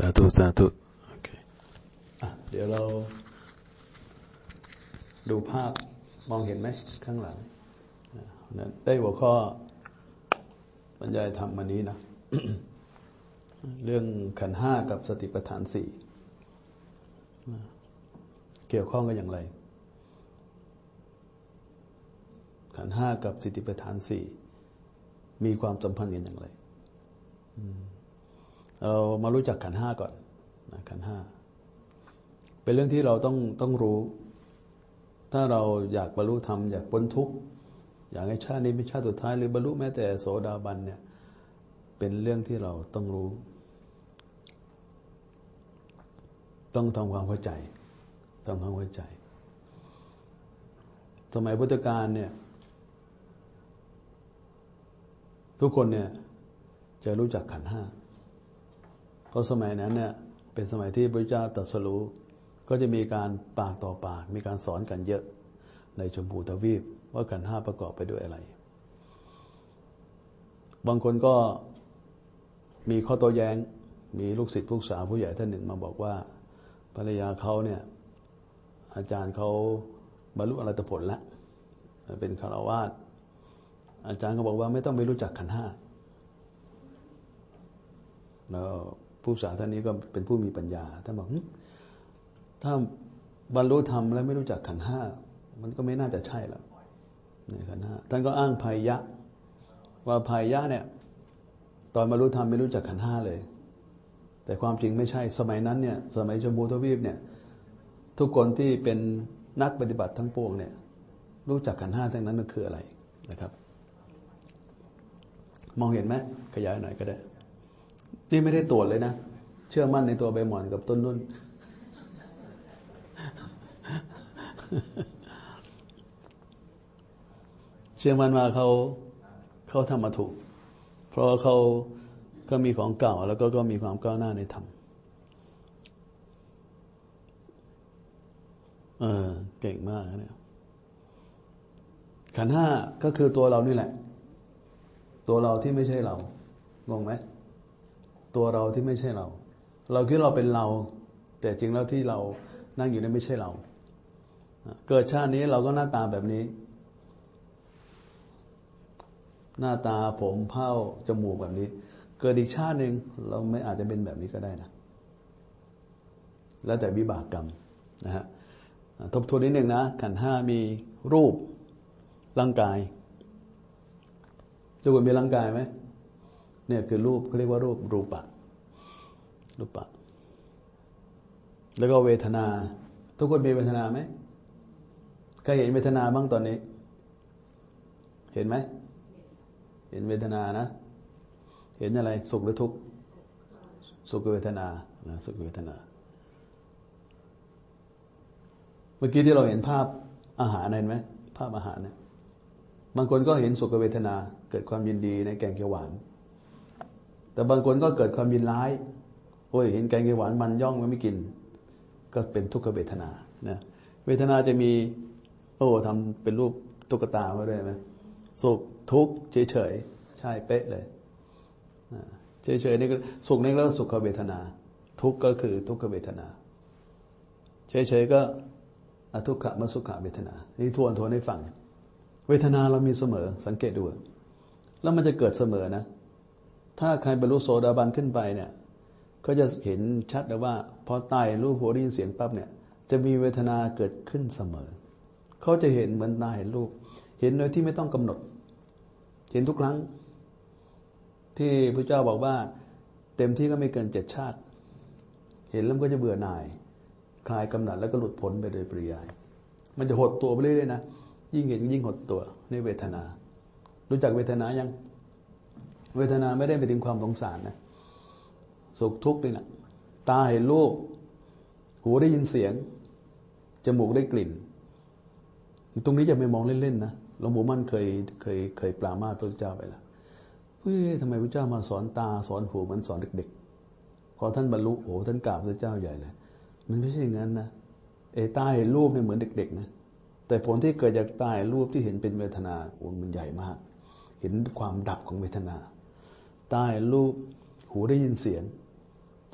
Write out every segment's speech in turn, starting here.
าธุสาธุโอเคเดี๋ยวเราดูภาพมองเห็นไหมข้างหลังได้หัวข้อบรรยายธรรมวันนี้นะ เรื่องขันธ์ห้ากับสติปัฏฐานสี่เกี่ยวข้องกันอย่างไรขันธ์ห้ากับสติปัฏฐานสี่มีความสัมพันธ์กันอย่างไรเรามารู้จักขันธ์ห้าก่อนนะขันธ์ห้าเป็นเรื่องที่เราต้องรู้ถ้าเราอยากบรรลุธรรมอยากพ้นทุกข์อยากให้ชาตินี้เป็นชาติสุดท้ายหรือบรรลุแม้แต่โสดาบันเนี่ยเป็นเรื่องที่เราต้องรู้ต้องทำความเข้าใจสมัยพุทธกาลเนี่ยทุกคนเนี่ยจะรู้จักขันธ์ห้าเพราะสมัยนั้นเนี่ยเป็นสมัยที่พระเจ้าตรัสรู้ก็จะมีการปากต่อปากมีการสอนกันเยอะในชมพูทวีปว่าขันธ์ห้าประกอบไปด้วยอะไรบางคนก็มีข้อโต้แย้งมีลูกศิษย์ลูกสาวผู้ใหญ่ท่านหนึ่งมาบอกว่าภรรยาเขาเนี่ยอาจารย์เขาบรรลุอรหัตผลแล้วเป็นฆราวาสอาจารย์ก็บอกว่าไม่ต้องไปรู้จักขันธ์ห้าแล้วผู้สาวท่านนี้ก็เป็นผู้มีปัญญาท่านบอกถ้าบรรลุธรรมแล้วไม่รู้จักขันธ์ห้ามันก็ไม่น่าจะใช่แล้วในขันธ์ห้าท่านก็อ้างภัยยะว่าภัยยะเนี่ยตอนบรรลุธรรมไม่รู้จักขันธ์ห้าเลยแต่ความจริงไม่ใช่สมัยนั้นเนี่ยสมัยชมพูทวีปเนี่ยทุกคนที่เป็นนักปฏิบัติทั้งปวงเนี่ยรู้จักขันธ์ห้าทั้งนั้นมันคืออะไรนะครับมองเห็นไหมขยายหน่อยก็ได้นี่ไม่ได้ตรวจเลยนะเชื่อมั่นในตัวใบหม่อนกับต้นนุ่น เชื่อมั่นว่าเขาทำมาถูกเพราะเขามีของเก่าแล้วก็มีความก้าวหน้าในธรรมเก่งมากเนี่ยขันธ์ห้าก็คือตัวเรานี่แหละตัวเราที่ไม่ใช่เรางงไหมตัวเราที่ไม่ใช่เราคิดเราเป็นเราแต่จริงแล้วที่เรานั่งอยู่นี่ไม่ใช่เราเกิดชาตินี้เราก็หน้าตาแบบนี้หน้าตาผมเผ้าจมูกแบบนี้เกิดอีกชาติหนึ่งเราไม่อาจจะเป็นแบบนี้ก็ได้นะแล้วแต่วิบากกรรมนะฮะทบทวนนิดหนึ่งนะขันธ์ห้ามีรูปร่างกายทุกคนมีร่างกายไหมเนี่ยคือรูปเขาเรียกว่ารูปะแล้วก็เวทนาทุกคนมีเวทนาไหมใครเห็นเวทนาบ้างตอนนี้เห็นไหมเห็นเวทนานะเห็นอะไรสุขหรือทุกข์สุขเวทนานะสุขเวทนาเมื่อกี้ที่เราเห็นภาพอาหารเห็นไหมภาพอาหารเนี่ยบางคนก็เห็นสุขเวทนาเกิดความยินดีในแกงเขียวหวานแต่บางคนก็เกิดความยินร้ายโอ้ยเห็นแกงเขียวหวานมันย่องไม่กินก็เป็นทุกขเวทนานะเวทนาจะมีทำเป็นรูปตุ๊กตาไว้ด้วยไหมสุขทุกข์เฉยๆใช่เป๊ะเลยเฉยๆนี่ก็สุขนี่ก็สุขเวทนาทุกข์ก็คือทุกขเวทนาเฉยๆก็อทุกขมสุขเวทนานี่ทวนให้ฟังเวทนาเรามีเสมอสังเกตดูแล้วมันจะเกิดเสมอนะถ้าใครบรรลุโสดาบันขึ้นไปเนี่ยก็จะเห็นชัดเลยว่าพอตายรูปหูได้ยินเสียงปั๊บเนี่ยจะมีเวทนาเกิดขึ้นเสมอเขาจะเห็นเหมือนตาเห็นรูปเห็นโดยที่ไม่ต้องกำหนดเห็นทุกครั้งที่พระเจ้าบอกว่าเต็มที่ก็ไม่เกิน7 ชาติเห็นแล้วก็จะเบื่อหน่ายคลายกำหนัดแล้วก็หลุดพ้นไปโดยปริยายมันจะหดตัวไปเรื่อยๆนะยิ่งเห็นยิ่งหดตัวในเวทนารู้จักเวทนายังเวทนาไม่ได้ไปถึงความสงสารนะสุขทุกข์นี่แหละตาเห็นรูปหูได้ยินเสียงจมูกได้กลิ่นตรงนี้อย่าไปมองเล่นๆนะหลวงปู่มั่นเคยปรามาสพระเจ้าไปแล้วทำไมพระเจ้ามาสอนตาสอนหูเหมือนสอนเด็กๆพอท่านบรรลุท่านกราบพระเจ้าใหญ่เลยมันไม่ใช่อย่างนั้นนะตาเห็นรูปเนี่ยเหมือนเด็กๆนะแต่ผลที่เกิดจากตาเห็นรูปที่เห็นเป็นเวทนามันใหญ่มากเห็นความดับของเวทนาตาเห็นรูปหูได้ยินเสียงจ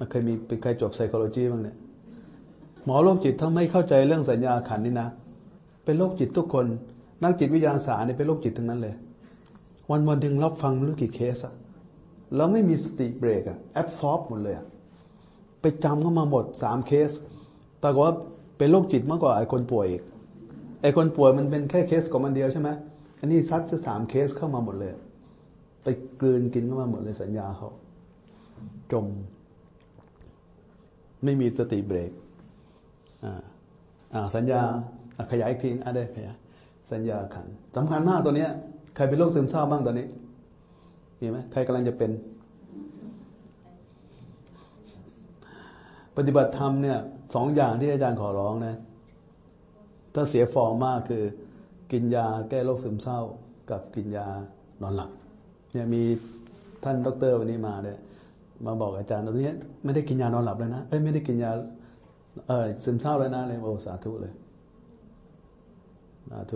เคยมีเป็นใครจบ psychology บ้างเนี่ยหมอโรคจิตถ้าไม่เข้าใจเรื่องสัญญาขันธ์นี่นะเป็นโรคจิตทุกคนนักจิตวิทยาศาสตร์เนี่ยเป็นโรคจิตทั้งนั้นเลยวันๆถึงรับฟังไม่รู้กี่เคสอะแล้วไม่มีสติเบรกอะแอบซอฟหมดเลยอะไปจำเข้ามาหมด3เคสแต่ว่าเป็นโรคจิตมากกว่าไอ้คนป่วยอีกไอ้คนป่วยมันเป็นแค่เคสของมันเดียวใช่ไหมอันนี้ซัดจะ3เคสเข้ามาหมดเลยไปกลืนกินเข้ามาหมดเลยสัญญาเขาจมไม่มีสติเบรกสัญญาขยายอีกทีได้ขยายสัญญาขันธ์สำคัญมากตัวเนี้ยใครเป็นโรคซึมเศร้าบ้างตอนนี้มีไหมใครกำลังจะเป็นปฏิบัติธรรมเนี่ย2อย่างที่อาจารย์ขอร้องนะถ้าเสียฟอร์มมากคือกินยาแก้โรคซึมเศร้ากับกินยานอนหลับเนี่ยมีท่านดร.วันนี้มาเนี่ยมาบอกอาจารย์ตรงนี้ไม่ได้กินยานอนหลับเลยนะไม่ได้กินยาซึมเศร้าแล้วนะเลยโอ้สาธุเลยสาธุ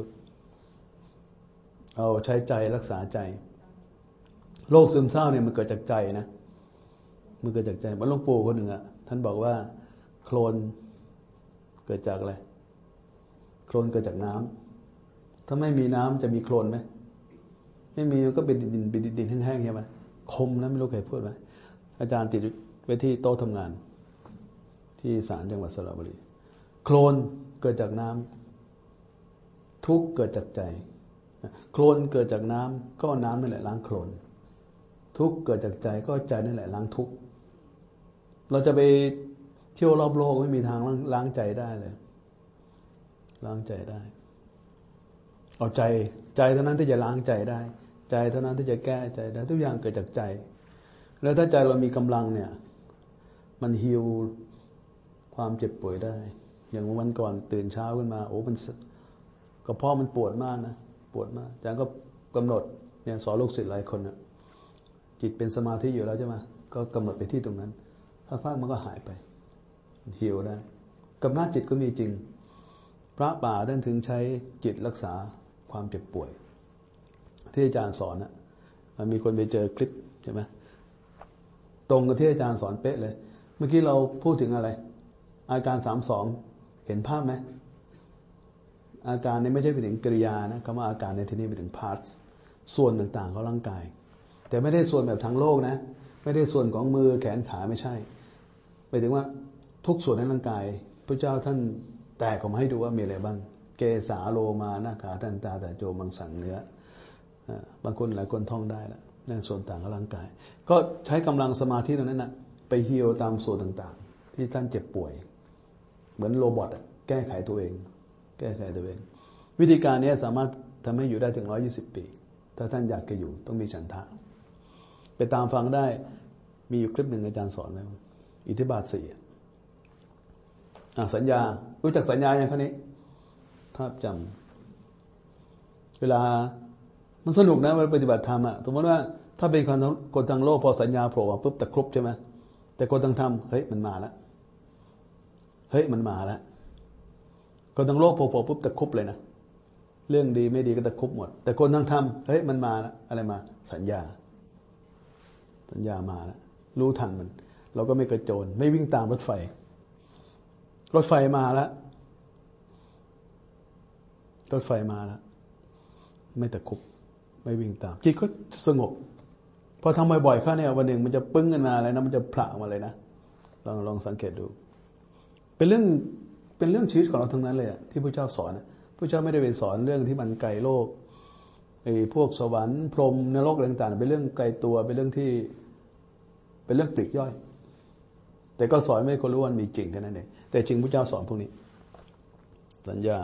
เอาใช้ใจรักษาใจโรคซึมเศร้าเนี่ยมันเกิดจากใจนะมันเกิดจากใจเหมือนหลวงปู่คนหนึ่งอ่ะท่านบอกว่าโคลนเกิดจากอะไรโคลนเกิดจากน้ำถ้าไม่มีน้ำจะมีโคลนไหมไม่มีก็เป็นดินแห้งๆใช่ไหมคมนะไม่รู้ใครพูดไหมอาจารย์ติดไว้ที่โต๊ะทำงานที่ศาลจังหวัดสระบุรีโคลนเกิดจากน้ำทุกข์เกิดจากใจโคลนเกิดจากน้ำก็น้ำนั่นแหละล้างโคลนทุกข์เกิดจากใจก็ใจนั่นแหละล้างทุกข์เราจะไปเที่ยวรอบโลกไม่มีทางล้างใจได้เลยล้างใจได้เอาใจเท่านั้นที่จะล้างใจได้ใจเท่านั้นที่จะแก้ใจได้ทุกอย่างเกิดจากใจแล้วถ้าใจเรามีกำลังเนี่ยมันฮีลความเจ็บป่วยได้อย่างวันก่อนตื่นเช้าขึ้นมาโอ้มันกระเพาะมันปวดมากนะปวดมากอาจารย์ก็กำหนดเนี่ยสอนลูกศิษย์หลายคนนะจิตเป็นสมาธิอยู่แล้วใช่ไหมก็กำหนดไปที่ตรงนั้นพักๆมันก็หายไปฮีลได้กำลังจิตก็มีจริงพระป่าท่านถึงใช้จิตรักษาความเจ็บป่วยที่อาจารย์สอนนะมีคนไปเจอคลิปใช่ไหมตรงกับที่อาจารย์สอนเป๊ะเลยเมื่อกี้เราพูดถึงอะไรอาการ32เห็นภาพไหมอาการนี้ไม่ใช่ไปถึงกริยานะคำว่าอาการในที่นี้ไปถึง parts ส่วนต่างๆของร่างกายแต่ไม่ได้ส่วนแบบทางโลกนะไม่ได้ส่วนของมือแขนขาไม่ใช่หมายถึงว่าทุกส่วนในร่างกายพระเจ้าท่านแตกออกมาให้ดูว่ามีอะไรบ้างเกสาโลมาหน้าขาทันตาแต่โจมังสังเนื้อบางคนหลายคนท่องได้แล้วนั่นส่วนต่างของร่างกายก็ใช้กำลังสมาธิตรงนั้นนะไปฮีลตามส่วนต่างๆที่ท่านเจ็บป่วยเหมือนโรบอทแก้ไขตัวเองแก้ไขตัวเองวิธีการนี้สามารถทำให้อยู่ได้ถึง120 ปีถ้าท่านอยากจะอยู่ต้องมีฉันทะไปตามฟังได้มีอยู่คลิปหนึ่งอาจารย์สอนแล้วอิทธิบาท 4สัญญารู้จักสัญญาอย่างนี้ภาพจำเวลามันสนุกนะเวลาปฏิบัติธรรมสมมติว่าถ้าเป็นคนทางโลกพอสัญญาโผล่มาปุ๊บตะครุบใช่ไหมแต่คนทางธรรมเฮ้ยมันมาแล้วเฮ้ยมันมาแล้วคนทางโลกโผล่ปุ๊บตะครุบเลยนะเรื่องดีไม่ดีก็ตะครุบหมดแต่คนทางธรรมเฮ้ยมันมาแล้วอะไรมาสัญญามาแล้วรู้ทันมันเราก็ไม่กระโจนไม่วิ่งตามรถไฟมาแล้วไม่ตะคุบไม่วิ่งตามจิตก็สงบพอทำบ่อยๆเข้าเนี่ยวันหนึ่งมันจะปึ้งขึ้นมาเลยนะมันจะผละมาเลยนะลองสังเกตดูเป็นเรื่องชีวิตของเราทั้งนั้นเลยที่พระเจ้าสอนพระเจ้าไม่ได้ไปสอนเรื่องที่มันไกลโลกไอ้พวกสวรรค์พรหมนรกอะไรต่างๆเป็นเรื่องไกลตัวเป็นเรื่องปลีกย่อยแต่ก็สอนให้คนรู้ว่ามีจริงแค่นั้นเองแต่จริงพระเจ้าสอนพวกนี้สัญญา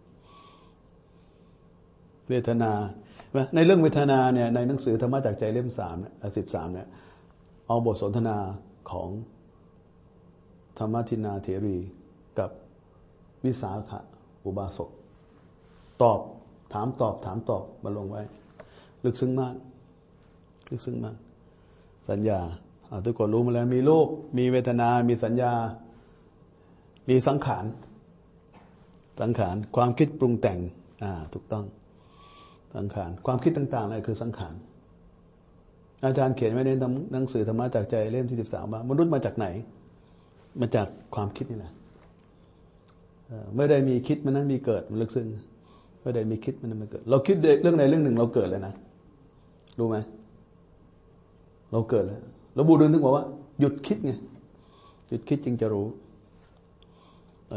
เวทนาในเรื่องเวทนาเนี่ยในหนังสือธรรมะจากใจเล่ม3เนี่ย13เนี่ยเอาบทสนทนาของธรรมทินาเถรีกับวิสาขอุบาสกถามตอบมาลงไว้ลึกซึ้งมากสัญญาทุกคนรู้มาแล้วมีโลกมีเวทนามีสัญญามีสังขารความคิดปรุงแต่งถูกต้องสังขารความคิดต่างๆอะไรคือสังขารอาจารย์เขียนไว้ในหนังสือธรรมะจากใจเล่มที่13ว่ามนุษย์มาจากไหนมาจากความคิดนี่แหละไม่ได้มีคิดมันนั้นมีเกิดมันลึกซึ้งไม่ได้มีคิดมันนั้นมันเกิดเราคิดเรื่องใดเรื่องหนึ่งเราเกิดเลยนะรู้ไหมเราเกิดแล้วแล้วบูดุลถึงบอกว่าหยุดคิดไงหยุดคิดจึงจะรู้เรา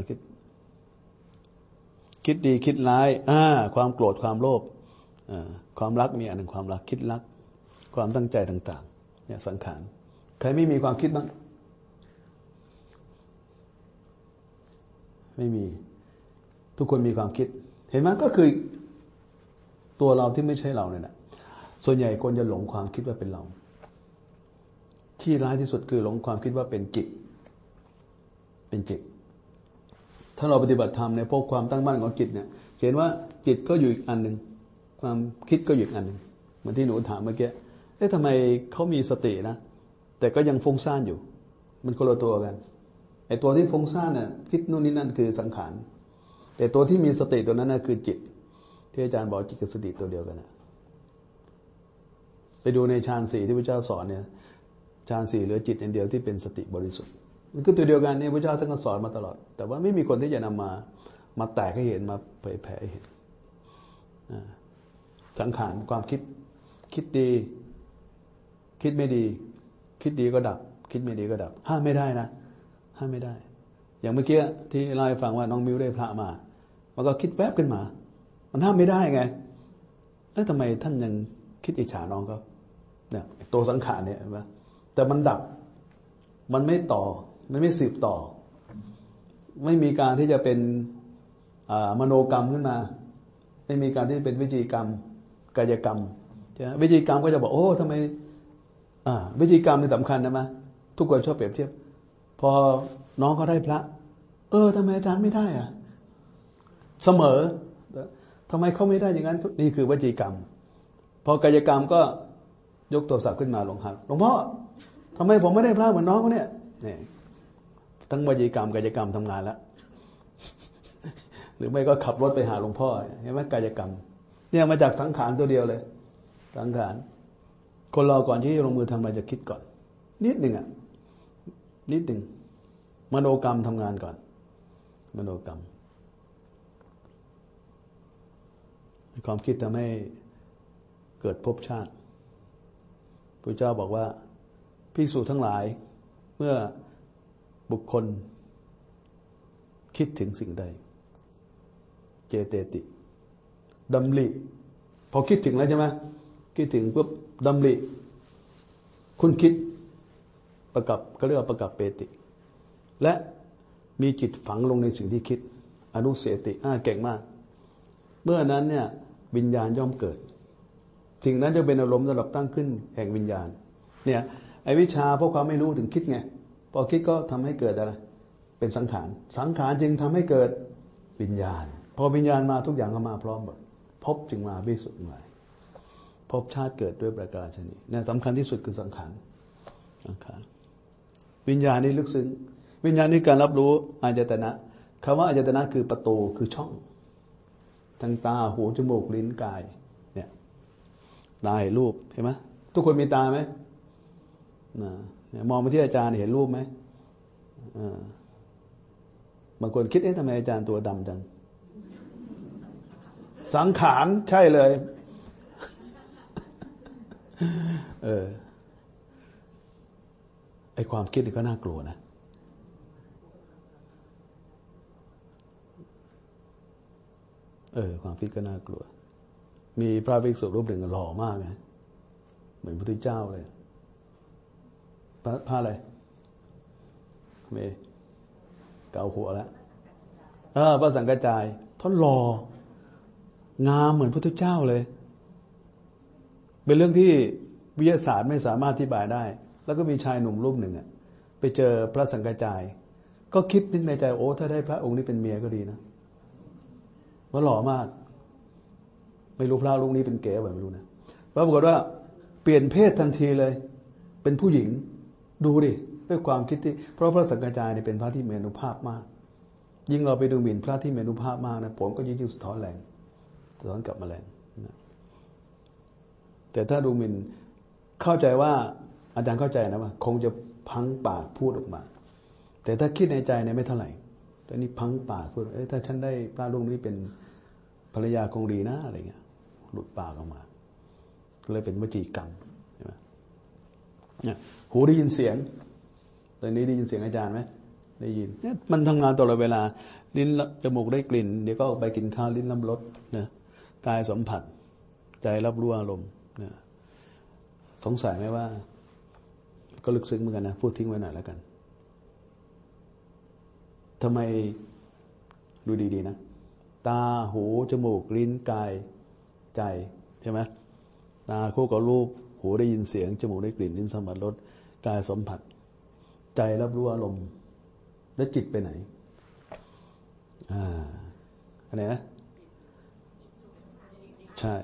คิดดีคิดร้ายความโกรธความโลภความรักมีอันหนึ่งความรักคิดรักความตั้งใจต่างๆเนี่ยสังขารใครไม่มีความคิดบ้างไม่มีทุกคนมีความคิดเห็นไหมก็คือตัวเราที่ไม่ใช่เราเนี่ยนะส่วนใหญ่คนจะหลงความคิดว่าเป็นเราที่ร้ายที่สุดคือหลงความคิดว่าเป็นจิตเป็นจิตถ้าเราปฏิบัติธรรมเนี่ยพบความตั้งมั่นของจิตเนี่ยเห็นว่าจิตก็อยู่อีกอันหนึ่งความคิดก็อยู่อีกอันหนึ่งเหมือนที่หนูถามเมื่อกี้ทำไมเขามีสตินะแต่ก็ยังฟุ้งซ่านอยู่มันคนละตัวกันไอ้ตัวที่ฟุ้งซ่านเนี่ยคิดนู่นนี่นั่นคือสังขารแต่ตัวที่มีสติตัวนั้นน่ะคือจิตที่อาจารย์บอกจิตกับสติตัวเดียวกันนะไปดูในฌานสี่ที่พระเจ้าสอนเนี่ยฌานสี่เหลือจิตอันเดียวที่เป็นสติบริสุทธิ์มันคือตัวเดียวกันเนี่ยพระเจ้าท่านก็สอนมาตลอดแต่ว่าไม่มีคนที่จะนำมาแตกให้เห็นมาเผยแผ่ให้เห็นสังขารความคิดดีคิดไม่ดีคิดดีก็ดับคิดไม่ดีก็ดับห้ามไม่ได้นะห้ามไม่ได้อย่างเมื่อกี้ที่เล่าให้ฟังว่าน้องมิวได้พระมามันก็คิดแวบขึ้นมามันห้ามไม่ได้ไงแล้วทำไมท่านยังคิดอิจฉาน้องเขาเนี่ยตัวสังขารเนี่ยเห็นไหมแต่มันดับมันไม่ต่อมันไม่สืบต่อไม่มีการที่จะเป็นมโนกรรมขึ้นมาไม่มีการที่เป็นวิจีกรรมกายกรรมใช่ไหมวิจีกรรมก็จะบอกโอ้ทำไมวิจีกรรมนี่สำคัญนะมั้ยทุกคนชอบเปรียบเทียบพอน้องเขาได้พระทำไมอาจารย์ไม่ได้อะเสมอทำไมเขาไม่ได้อย่างนั้นนี่คือวิจีกรรมพอกายกรรมก็ยกโทรศัพท์ขึ้นมาหลวงพ่อทำไมผมไม่ได้พระเหมือนน้องเขาเนี่ยนี่ทั้งวิจีกรรมกายกรรมทำงานแล้ว หรือไม่ก็ขับรถไปหาหลวงพ่อเห็นไหมกายกรรมเนี่ยมาจากสังขารตัวเดียวเลยสังขารคนเราก่อนที่จะลงมือทำอะไรจะคิดก่อนนิดหนึ่งนิดหนึ่งมโนกรรมทำงานก่อนมโนกรรมความคิดทำให้เกิดภพชาติพระเจ้าบอกว่าภิกษุทั้งหลายเมื่อบุคคลคิดถึงสิ่งใดเจเตติดำริพอคิดถึงแล้วใช่ไหมคิดถึงปุ๊บดำริคุณคิดประกับก็เรียกว่าประกับเปติและมีจิตฝังลงในสิ่งที่คิดอนุเสติเก่งมากเมื่อนั้นเนี่ยวิญญาณย่อมเกิดสิ่งนั้นจะเป็นอารมณ์สำหรับตั้งขึ้นแห่งวิญญาณเนี่ยไอ้วิชาเพราะความไม่รู้ถึงคิดไงพอคิดก็ทำให้เกิดอะไรเป็นสังขารสังขารจึงทำให้เกิดวิญญาณพอวิญญาณมาทุกอย่างก็มาพร้อมหมดภพจึงมาวิสุทธิ์มาภพชาติเกิดด้วยประการฉะนี้เนี่ยสำคัญที่สุดคือสังขารวิญญาณนี่ลึกซึ้งวิญญาณนี่การรับรู้อายตนะคำว่าอายตนะคือประตูคือช่องทางตาหูจมูกลิ้นกายเนี่ยตาเห็นรูปเห็นไหมทุกคนมีตาไหมมองไปที่อาจารย์เห็นรูปไหมบางคนคิดทำไมอาจารย์ตัวดำจังสังขารใช่เลยไอความคิดนี่ก็น่ากลัวนะความคิดก็น่ากลัวมีพระภิกษุรูปหนึ่งหล่อมากนะเหมือนพระพุทธเจ้าเลยพระอะไรเมเกาหัวแล้วพระสังฆจายท่านหล่องามเหมือนพระพุทธเจ้าเลยเป็นเรื่องที่วิทยาศาสตร์ไม่สามารถอธิบายได้แล้วก็มีชายหนุ่มรูปหนึ่งไปเจอพระสังฆจายก็คิดนึกในใจโอ้ถ้าได้พระองค์นี้เป็นเมียก็ดีนะว่าหล่อมากไม่รู้พระรูปนี้เป็นเก๋แบบไม่รู้นะปรากฏว่าเปลี่ยนเพศทันทีเลยเป็นผู้หญิงดูดิด้วยความคิดที่เพราะพระสังฆจายเนี่ยเป็นพระที่มีอานุภาพมากยิ่งเราไปดูหมิ่นพระที่มีอานุภาพมากนะผลก็ยิ่งสะท้อนแรงสะท้อนกลับมาแรงนะแต่ถ้าดูหมิ่นเข้าใจว่าอาจารย์เข้าใจนะว่าคงจะพังปากพูดออกมาแต่ถ้าคิดในใจเนี่ยไม่เท่าไหร่แต่นี่พังปากพูดถ้าฉันได้พระรูปนี้เป็นภรรยาคงดีนะอะไรเงี้ยหลุดปากออกมาเลยเป็นวจีกรรมใช่ไหมเนี่ยหูได้ยินเสียงตอนนี้ได้ยินเสียงอาจารย์ไหมได้ยินเนี่ยมันทำงานตลอดเวลาลิ้นจมูกได้กลิ่นเดี๋ยวก็ออกไปกินข้าวลิ้นรับรสนะกายสัมผัสใจรับรู้อารมณ์นะสงสัยไหมว่าก็ลึกซึ้งเหมือนกันนะพูดทิ้งไว้หน่อยแล้วกันทำไมดูดีๆนะตาหูจมูกลิ้นกายใจใช่ไหมตาคู่กับรูปหูได้ยินเสียงจมูกได้กลิ่นลิ้นสัมผัสรสกายสัมผัสใจรับรู้อารมณ์แล้วจิตไปไหนอะไรนะใช่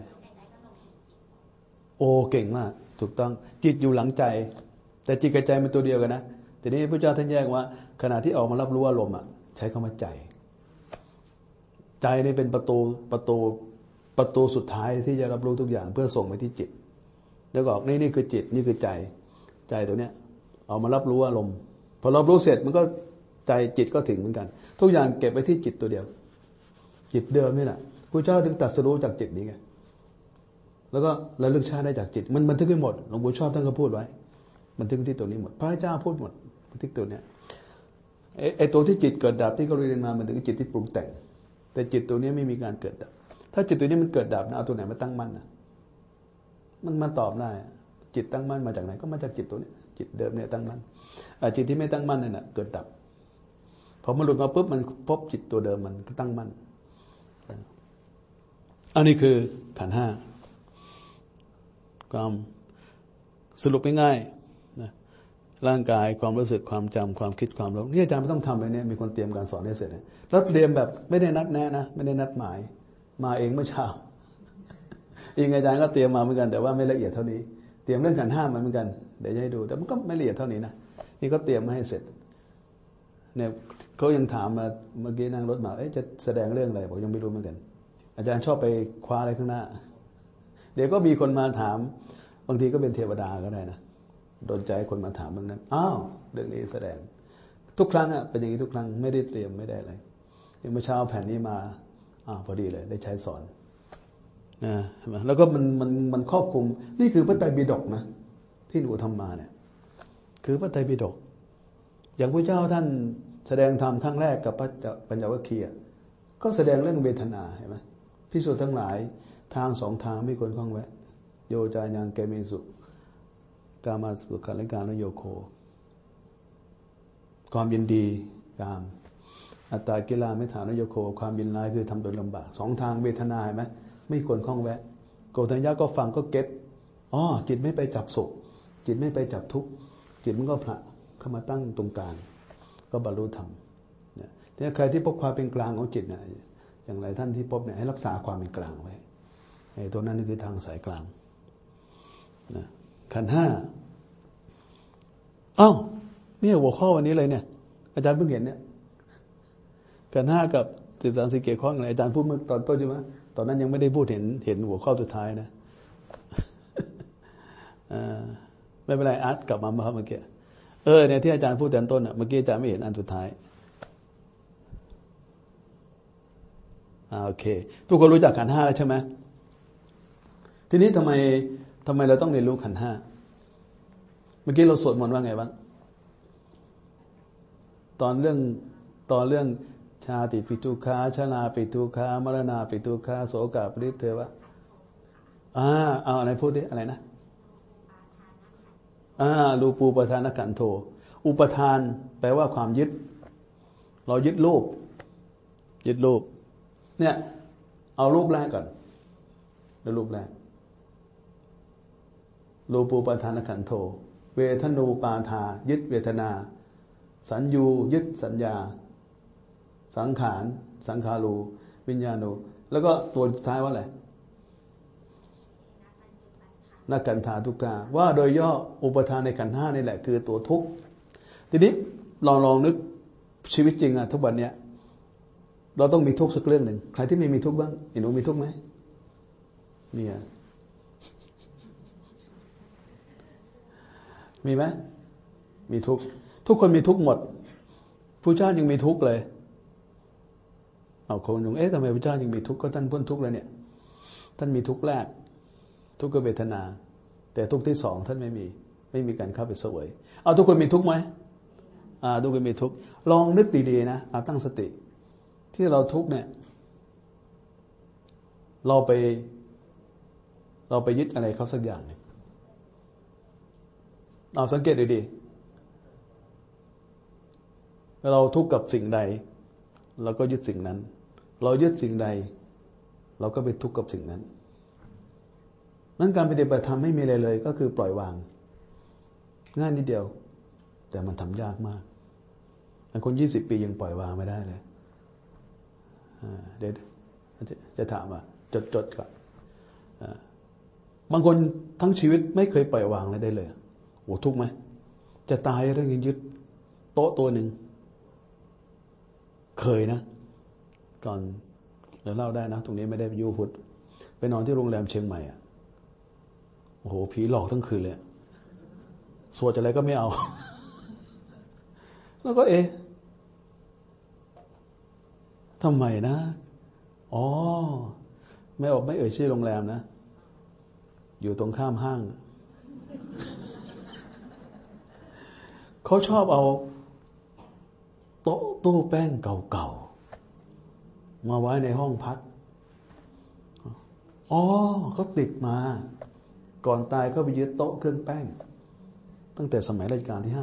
โอเก่งมากถูกต้องจิตอยู่หลังใจแต่จิตกับใจมันตัวเดียวกันนะแต่นี้พระเจ้าท่านแยกว่าขณะที่ออกมารับรู้อารมณ์ใช้คำว่าใจใจนี่เป็นประตูสุดท้ายที่จะรับรู้ทุกอย่างเพื่อส่งไปที่จิตแล้วก็นี่คือจิตนี่คือใจตัวเนี้ยออกมารับรู้อารมณ์พอรับรู้เสร็จมันก็ใจจิตก็ถึงเหมือนกันทุกอย่างเก็บไว้ที่จิตตัวเดียวจิตเดิมนี่แหละพระเจ้าถึงตรัสรู้จากจิตนี้ไงแล้วก็ระลึกชาติได้จากจิตมันบันทึกไว้หมดหลวงปู่ชอบท่านก็พูดไว้บันทึกที่ตัวนี้หมดพระเจ้าพูดหมดบันทึกตัวเนี้ยไอ้ตัวที่จิตเกิดดับที่เขาเรียนมามันถึงจิตที่ปรุงแต่งแต่จิตตัวนี้ไม่มีการเกิดดับถ้าจิตตัวนี้มันเกิดดับนะเอาตัวไหนมาตั้งมั่นนะมันมาตอบได้จิตตั้งมั่นมาจากไหนก็มาจากจิตตัวนี้จิตเดิมเนี่ยตั้งมั่นจิตที่ไม่ตั้งมั่นเนี่ยเกิดดับพอมันหลุดมาปุ๊บมันพบจิตตัวเดิมมันก็ตั้งมั่นอันนี้คือขันธ์ห้าความสรุปง่ายๆนะร่างกายความรู้สึกความจำความคิดความรู้นี่อาจารย์ไม่ต้องทำเลยเนี่ยมีคนเตรียมการสอนให้เสร็จแล้วเตรียมแบบไม่ได้นัดแนะนะไม่ได้นัดหมายมาเองเมื่อเช้าอีกอาจารย์ก็เตรียมมาเหมือนกันแต่ว่าไม่ละเอียดเท่านี้เตรียมเรื่องขันธ์ห้ามาเหมือนกันเดี๋ยวจะให้ดูแต่มันก็ไม่ละเอียดเท่านี้นะนี่ก็เตรียมมาให้เสร็จเนี่ยเขายังถามมาเมื่อกี้นั่งรถมาจะแสดงเรื่องอะไรบอกยังไม่รู้เหมือนกันอาจารย์ชอบไปคว้าอะไรข้างหน้าเดี๋ยวก็มีคนมาถามบางทีก็เป็นเทวดาก็ได้นะโดนใจคนมาถามบางนั้นอ้าวเรื่องนี้แสดงทุกครั้งเป็นอย่างนี้ทุกครั้งไม่ได้เตรียมไม่ได้อะไรเมื่อเช้าแผ่นนี้มาพอดีเลยได้ใช้สอนนะแล้วก็มันครอบคลุมนี่คือพระไตรปิฎกนะที่หนูทำมาเนี่ยคือพระไตรปิฎกอย่างพระเจ้าท่านแสดงธรรมครั้งแรกกับพระปัญจวัคคีย์ก็แสดงเรื่องเวทนาเห็นไหมภิกษุทั้งหลายทางสองทางไม่ควรข้องแวะโยจายังเกมิสุกามาสุขันและการนโยโคความยินดีกามอัตตากิลาไม่ถานโยโคความยินร้ายคือทำโดยลำบากสองทางเวทนาเห็นไหมไม่ควรข้องแวะโกฏัญญาก็ฟังก็เก็ตจิตไม่ไปจับสุขจิตไม่ไปจับทุกข์จิตมันก็พระเข้ามาตั้งตรงกลางก็บรรลุธรรมเนี่ยทีนี้ใครที่พบความเป็นกลางของจิตเนี่ยอย่างไรท่านที่พบเนี่ยให้รักษาความเป็นกลางไว้ไอ้ตัวนั้นนี่คือทางสายกลางนะขันธ์ห้าเนี่ยหัวข้อวันนี้เลยเนี่ยอาจารย์เพิ่งเห็นเนี่ยขันธ์ห้ากับ13สิเกข้ออะไรอาจารย์พูดเมื่อตอนต้นใช่ไหมตอนนั้นยังไม่ได้พูดเห็นหัวข้อสุดท้ายนะไม่เป็นไรอาร์ตกลับมาเมื่อกี้เนี่ยที่อาจารย์พูดแต่ต้นเมื่อกี้อาจารย์ไม่เห็นอันสุดท้ายโอเคทุกคนรู้จักขันธ์ห้าแล้วใช่ไหมทีนี้ทำไมเราต้องเรียนรู้ขันธ์ห้าเมื่อกี้เราสวดมนต์ว่าไงบ้างตอนเรื่องชาติปิทุกขาชราปิทุกขามรณะปิทุกขาโสกปริเทวะเอาอะไรพูดดิอะไรนะรูปูปทานขันโธอุปทานแปลว่าความยึดเรายึดรูปเนี่ยเอารูปแรกก่อนแล้วรูปแรกรูปูปทานขันโธเวทนูปาทายึดเวทนาสัญญูยึดสัญญาสังขารสังขารูวิญญาณูแล้วก็ตัวสุดท้ายว่าอะไรนักขันธาทุกขาว่าโดยย่ออุปทานในขันธ์ห้านี่แหละคือตัวทุกข์ทีนี้ลองนึกชีวิตจริงทุกวันเนี้ยเราต้องมีทุกข์สักเรื่องหนึ่งใครที่ไม่มีทุกข์บ้างหนูมีทุกข์ไหมเนี่ยมีไหมมีทุกข์ทุกคนมีทุกข์หมดพระเจ้ายังมีทุกข์เลยเอาคนนึงทำไมพระเจ้ายังมีทุกข์ก็ท่านพ้นทุกข์แล้วเนี่ยท่านมีทุกข์แรกทุกขเวทนาแต่ทุกข์ที่สองท่านไม่มีการเข้าไปเสวยเอาทุกคนมีทุกข์ไหมทุกคนมีทุกข์ลองนึกดีๆนะตั้งสติที่เราทุกข์เนี่ยเราไปยึดอะไรเขาสักอย่างเนี่ยเอาสังเกตดีๆเราทุกข์กับสิ่งใดเราก็ยึดสิ่งนั้นเรายึดสิ่งใดเราก็ไปทุกข์กับสิ่งนั้นนั้นการปฏิบัติธรรมไม่มีอะไรเลยก็คือปล่อยวางง่ายนิดเดียวแต่มันทำยากมากบางคน20 ปียังปล่อยวางไม่ได้เลยเดี๋ยวจะถามว่าจดก่อนบางคนทั้งชีวิตไม่เคยปล่อยวางอะไรได้เลยโอ้ทุกข์ไหมจะตายเรื่องยังยึดโต๊ะตัวหนึ่งเคยนะก่อนเราเล่าได้นะตรงนี้ไม่ได้ไปยูพุทธไปนอนที่โรงแรมเชียงใหม่โอ้โหผีหลอกทั้งคืนเลยสวดอะไรก็ไม่เอาแล้วก็ทำไมนะอ๋อไม่เอ่ยชื่อโรงแรมนะอยู่ตรงข้ามห้างเขาชอบเอาโต๊ะตู้แป้งเก่าๆมาไว้ในห้องพักเขาติดมาก่อนตายก็ไปยึดโต๊ะเครื่องแป้งตั้งแต่สมัยรัชกาลที่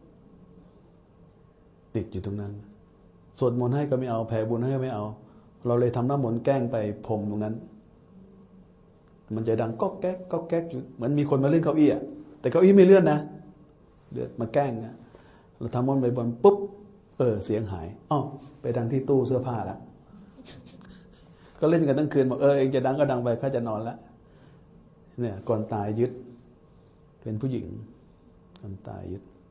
5ติดอยู่ตรงนั้นสวดมนต์ให้ก็ไม่เอาแผ่บุญให้ก็ไม่เอาเราเลยทำน้ำมนต์แกล้งไปพรมตรงนั้นมันจะดังก๊อกแก๊กก๊อกแก๊กอยู่เหมือนมีคนมาเลื่อนเก้าอี้แต่เก้าอี้ไม่เลื่อนนะเดือดมาแกล้งนะเราทำมนต์ไปบนปุ๊บเสียงหายไปดังที่ตู้เสื้อผ้าแล้วก็เล่นกันทั้งคืนบอกเองจะดังก็ดังไปข้าจะนอนแล้วเนี่ยก่อนตายยึดเป็นผู้หญิงก่อนตาย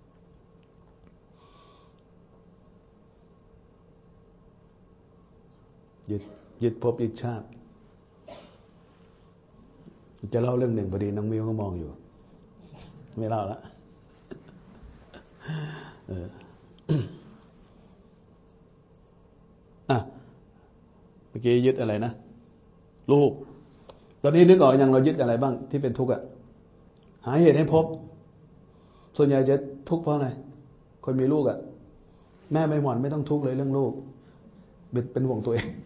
ยึดภพยึดชาติจะเล่าเรื่องหนึ่งพอดีน้องมิวก็มองอยู่ไม่เล่าละเมื่อกี้ยึดอะไรนะลูกตอนนี้นึกออกยังเรายึดอะไรบ้างที่เป็นทุกข์หาเหตุให้พบส่วนใหญ่จะทุกข์เพราะอะไรคนมีลูกแม่ไม่หวั่นไม่ต้องทุกข์เลยเรื่องลูกเป็นห่วงตัวเอง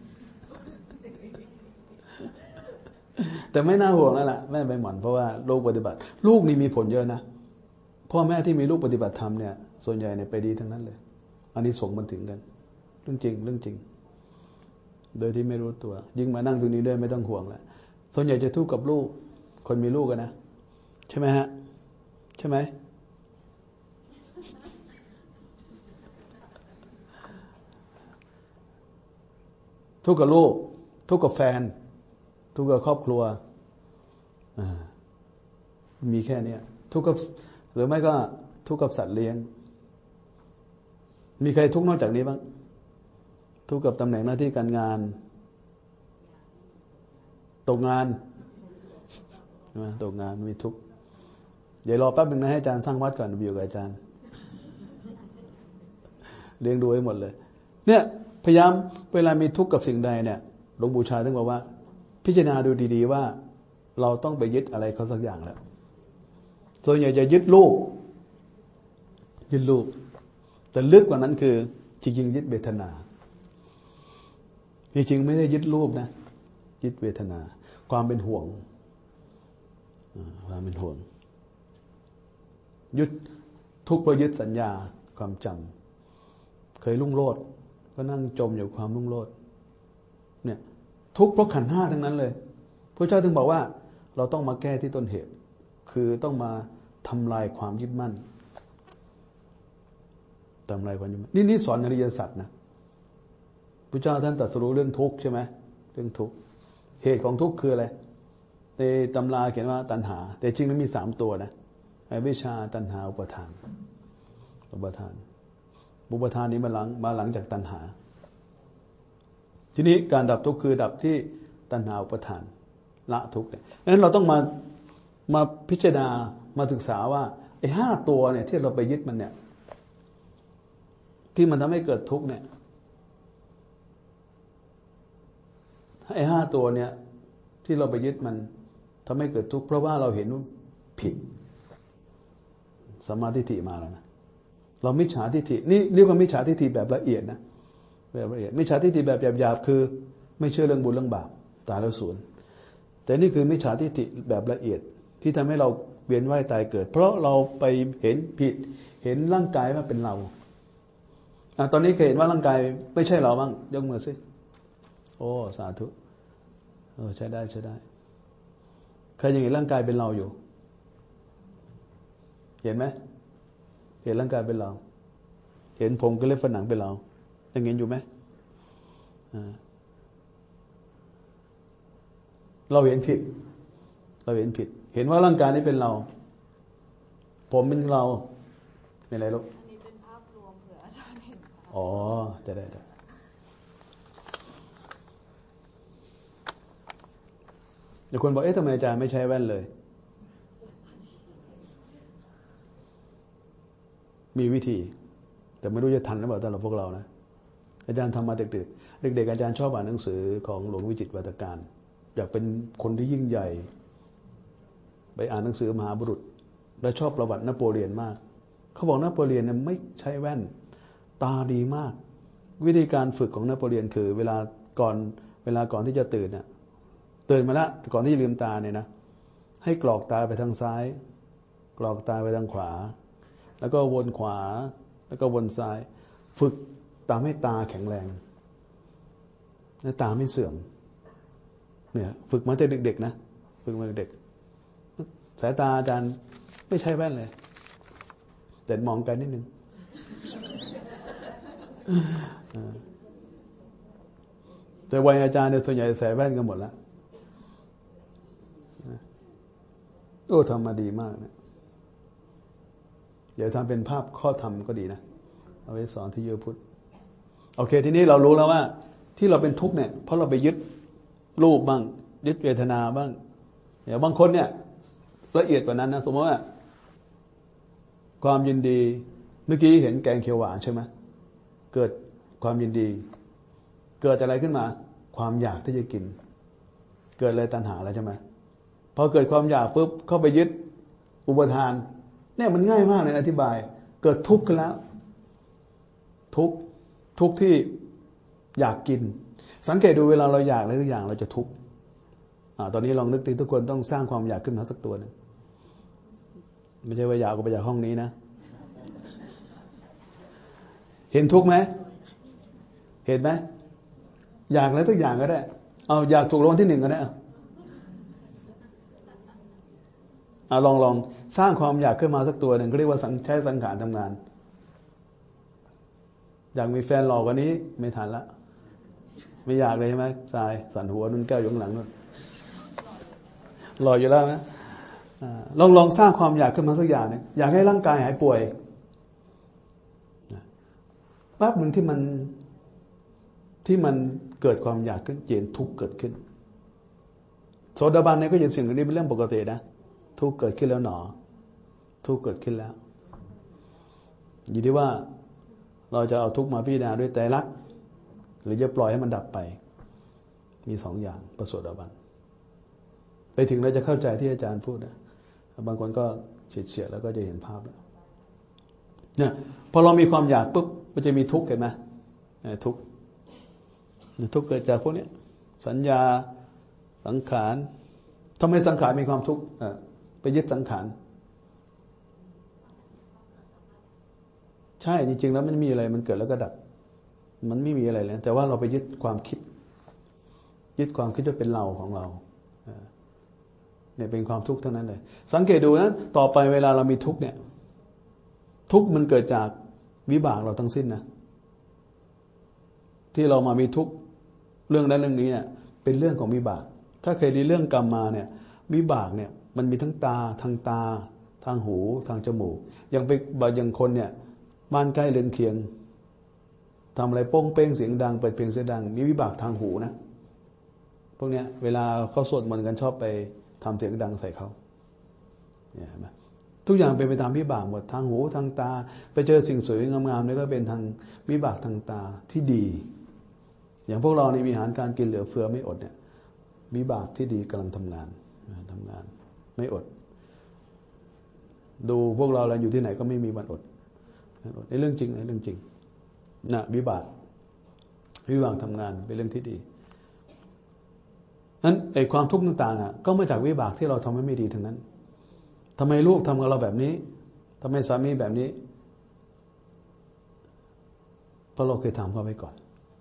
แต่ไม่น่าห่วงแล้วล่ะแม่ไม่หวั่นเพราะว่าลูกปฏิบัติลูกนี่มีผลเยอะนะพ่อแม่ที่มีลูกปฏิบัติธรรมเนี่ยส่วนใหญ่เนี่ยไปดีทั้งนั้นเลยอันนี้ส่งมันถึงกันเรื่องจริงโดยที่ไม่รู้ตัวยิ่งมานั่งตรงนี้ด้วยไม่ต้องห่วงแล้วส่วนใหญ่จะทุกข์กับลูกคนมีลูกนะใช่ไหมฮะใช่ไหมทุกข์กับลูกทุกข์กับแฟนทุกข์กับครอบครัวมีแค่นี้ทุกข์กับหรือไม่ก็ทุกข์กับสัตว์เลี้ยงมีใครทุกข์นอกจากนี้บ้างทุกข์กับตำแหน่งหน้าที่การงานตกงานมีทุกข์เดี๋ยวรอแป๊บนึงนะให้อาจารย์สร้างวัดก่อนไปอยู่กับอาจารย์เลี้ยงดูให้หมดเลยเนี่ยพยายามเวลามีทุกข์กับสิ่งใดเนี่ยหลวงปู่ชาท่านบอกว่าพิจารณาดูดีๆว่าเราต้องไปยึดอะไรเขาสักอย่างแล้วส่วนใหญ่จะยึดลูกแต่ลึกกว่านั้นคือจริงๆยึดเวทนาจริงๆไม่ได้ยึดรูปนะยึดเวทนาความเป็นห่วงยึดทุกข์เพราะยึดสัญญาความจำเคยลุ่งโลดก็นั่งจมอยู่ความลุ่งโลดเนี่ยทุกข์เพราะขันธ์ห้าทั้งนั้นเลยพระเจ้าถึงบอกว่าเราต้องมาแก้ที่ต้นเหตุคือต้องมาทำลายความยึดมั่นทำลายความยึดมั่นนี่สอนอริยสัจนะพระเจ้าท่านตรัสรู้เรื่องทุกข์ใช่ไหมเรื่องทุกข์เหตุของทุกข์คืออะไรในตำราเขียนว่าตัณหาแต่จริงแล้วมี3ตัวนะอวิชชาตัณหาอุปาทานนี้มาหลังจากตัณหาทีนี้การดับทุกข์คือดับที่ตัณหาอุปาทานละทุกข์เนี่ยงั้นเราต้องมาพิจารณามาศึกษาว่าอ้5 ตัวเนี่ยที่เราไปยึดมันเนี่ยที่มันทำให้เกิดทุกข์เนี่ยไอ้5 ตัวเนี่ยที่เราไปยึดมันทำให้เกิดทุกข์เพราะว่าเราเห็นผิดสัมมาทิฏฐิมาแล้วนะเรามิจฉาทิฏฐินี่เรียกว่ามิจฉาทิฏฐิแบบละเอียดนะแบบละเอียดมิจฉาทิฏฐิแบบหยาบๆคือไม่เชื่อเรื่องบุญเรื่องบาปตายแล้วสูญแต่นี่คือมิจฉาทิฏฐิแบบละเอียดที่ทำให้เราเวียนว่ายตายเกิดเพราะเราไปเห็นผิดเห็นร่างกายว่าเป็นเราตอนนี้เคยเห็นว่าร่างกายไม่ใช่เราบ้างยกมือสิโอ้สาธุใช้ได้ใช้ได้ใครยังเห็นร่างกายเป็นเราอยู่เห็นไหมเห็นร่างกายเป็นเราเห็นผมก็เล็บฝันหนังเป็นเรายังเห็นอยู่ไหมเราเห็นผิดเราเห็นผิดเห็นว่าร่างกายนี้เป็นเราผมเป็นเราเป็นอะไรลูกอันนี้เป็นภาพรวมเผื่ออาจารย์เห็นอ๋อจะได้เดี๋ยวคนบอกทำไมอาจารย์ไม่ใช้แว่นเลยมีวิธีแต่ไม่รู้จะทันหรือเปล่าสำหรับพวกเรานะอาจารย์ทำมาเด็กๆอาจารย์ชอบอ่านหนังสือของหลวงวิจิตรวัตการอยากเป็นคนที่ยิ่งใหญ่ไปอ่านหนังสือมหาบุรุษและชอบประวัตินโปเลียนมากเขาบอกนโปเลียนเนี่ยไม่ใช้แว่นตาดีมากวิธีการฝึกของนโปเลียนคือเวลาก่อนที่จะตื่นเนี่ยตื่นมาแล้วก่อนที่จะลืมตาเนี่ยนะให้กรอกตาไปทางซ้ายกรอกตาไปทางขวาแล้วก็วนขวาแล้วก็วนซ้ายฝึกตาให้ตาแข็งแรงและตาไม่เสื่อมเนี่ยฝึกมาตั้งแต่เด็กๆนะฝึกมาเด็กสายตาอาจารย์ไม่ใช่แว่นเลยแต่มองกันนิดนึงแต่วัยอาจารย์เนี่ยส่วนใหญ่ใส่แว่นกันหมดแล้วโอ้ทำมาดีมากเนี่ยเดี๋ยวทำเป็นภาพข้อธรรมก็ดีนะเอาไว้สอนที่โยพุทธโอเคทีนี้เรารู้แล้วว่าที่เราเป็นทุกข์เนี่ยเพราะเราไปยึดรูปบ้างยึดเวทนาบ้างอย่างบางคนเนี่ยละเอียดกว่านั้นนะสมมติว่าความยินดีเมื่อกี้เห็นแกงเขียวหวานใช่ไหมเกิดความยินดีเกิดอะไรขึ้นมาความอยากที่จะกินเกิดอะไรตัณหาแล้วใช่ไหมพอเกิดความอยากปุ๊บเข้าไปยึดอุปทานเนี่ยมันง่ายมากเลยอธิบายเกิดทุกข์ขึ้นแล้วทุกข์ที่อยากกินสังเกตดูเวลาเราอยากอะไรสักอย่างเราจะทุกข์ตอนนี้ลองนึกถึงทุกคนต้องสร้างความอยากขึ้นมาสักตัวนึงไม่ใช่ว่าอยากก็ไปจากห้องนี้นะเห็นทุกข์ไหมเห็นไหมอยากอะไรสักอย่างก็ได้เอาอยากถูกรางวัลที่ 1ก็ได้ลองสร้างความอยากขึ้นมาสักตัวหนึ่งเขาเรียกว่าใช้สังขารทำงานอยากมีแฟนหล่อกว่านี้ไม่ทันละไม่อยากเลยใช่ไหมทรายสั่นหัวนุ่นแก้วอยู่ข้างหลังนู่นหล่ออยู่แล้วนะลองสร้างความอยากขึ้นมาสักอย่างนึงอยากให้ร่างกายหายป่วยแป๊บหนึ่งที่มันเกิดความอยากขึ้นเย็นทุกข์เกิดขึ้นโสดาบันเนี่ยก็เห็นสิ่งนี้เป็นเรื่องปกตินะทุกข์เกิดขึ้นแล้วหนอทุกข์เกิดขึ้นแล้วอยู่ที่ว่าเราจะเอาทุกข์มาพิจารณาด้วยไตรลักษณ์หรือจะปล่อยให้มันดับไปมี2 อย่างประโสดาบันไปถึงเราจะเข้าใจที่อาจารย์พูดนะบางคนก็เฉียดๆแล้วก็จะเห็นภาพแล้วเนี่ยพอเรามีความอยากปุ๊บมันจะมีทุกข์เห็นไหมทุกข์เกิดจากพวกนี้สัญญาสังขารทำไมสังขารมีความทุกข์ไปยึดสังขารใช่จริงๆแล้วมันมีอะไรมันเกิดแล้วก็ดับมันไม่มีอะไรเลยแต่ว่าเราไปยึดความคิดว่าเป็นเราของเราเนี่ยเป็นความทุกข์เท่านั้นเลยสังเกตดูนะต่อไปเวลาเรามีทุกข์เนี่ยทุกข์มันเกิดจากวิบากเราทั้งสิ้นนะที่เรามามีทุกข์เรื่องนั้นเรื่องนี้เนี่ยเป็นเรื่องของวิบากถ้าเคยได้เรื่องกรรมมาเนี่ยวิบากเนี่ยมันมีทั้งทางหูทางจมูกอย่างคนเนี่ยบ้านใกล้เรือนเคียงทำอะไรโป้งเป้งเสียงดังเปิดเพลงเสียงดังมีวิบากทางหูนะพวกเนี้ยเวลาเขาสวดมนต์กันชอบไปทำเสียงดังใส่เขาเนี่ยเห็นไหมทุกอย่างเป็นไปตามวิบากหมดทางหูทางตาไปเจอสิ่งสวยงามๆนี่ก็เป็นทางวิบากทางตาที่ดีอย่างพวกเราในมีอาหารการกินเหลือเฟือไม่อดเนี่ยวิบากที่ดีกำลังทำงานไม่อดดูพวกเราอยู่ที่ไหนก็ไม่มีวันอดในเรื่องจริงในเรื่องจริงนะวิบากทำงานเป็นเรื่องที่ดีนั้นไอ้ความทุกข์ต่างๆก็มาจากวิบากที่เราทำไม่ดีทั้งนั้นทำไมลูกทำกับเราแบบนี้ทำไมสามีแบบนี้เพราะเราเคยทำเขาไว้ก่อน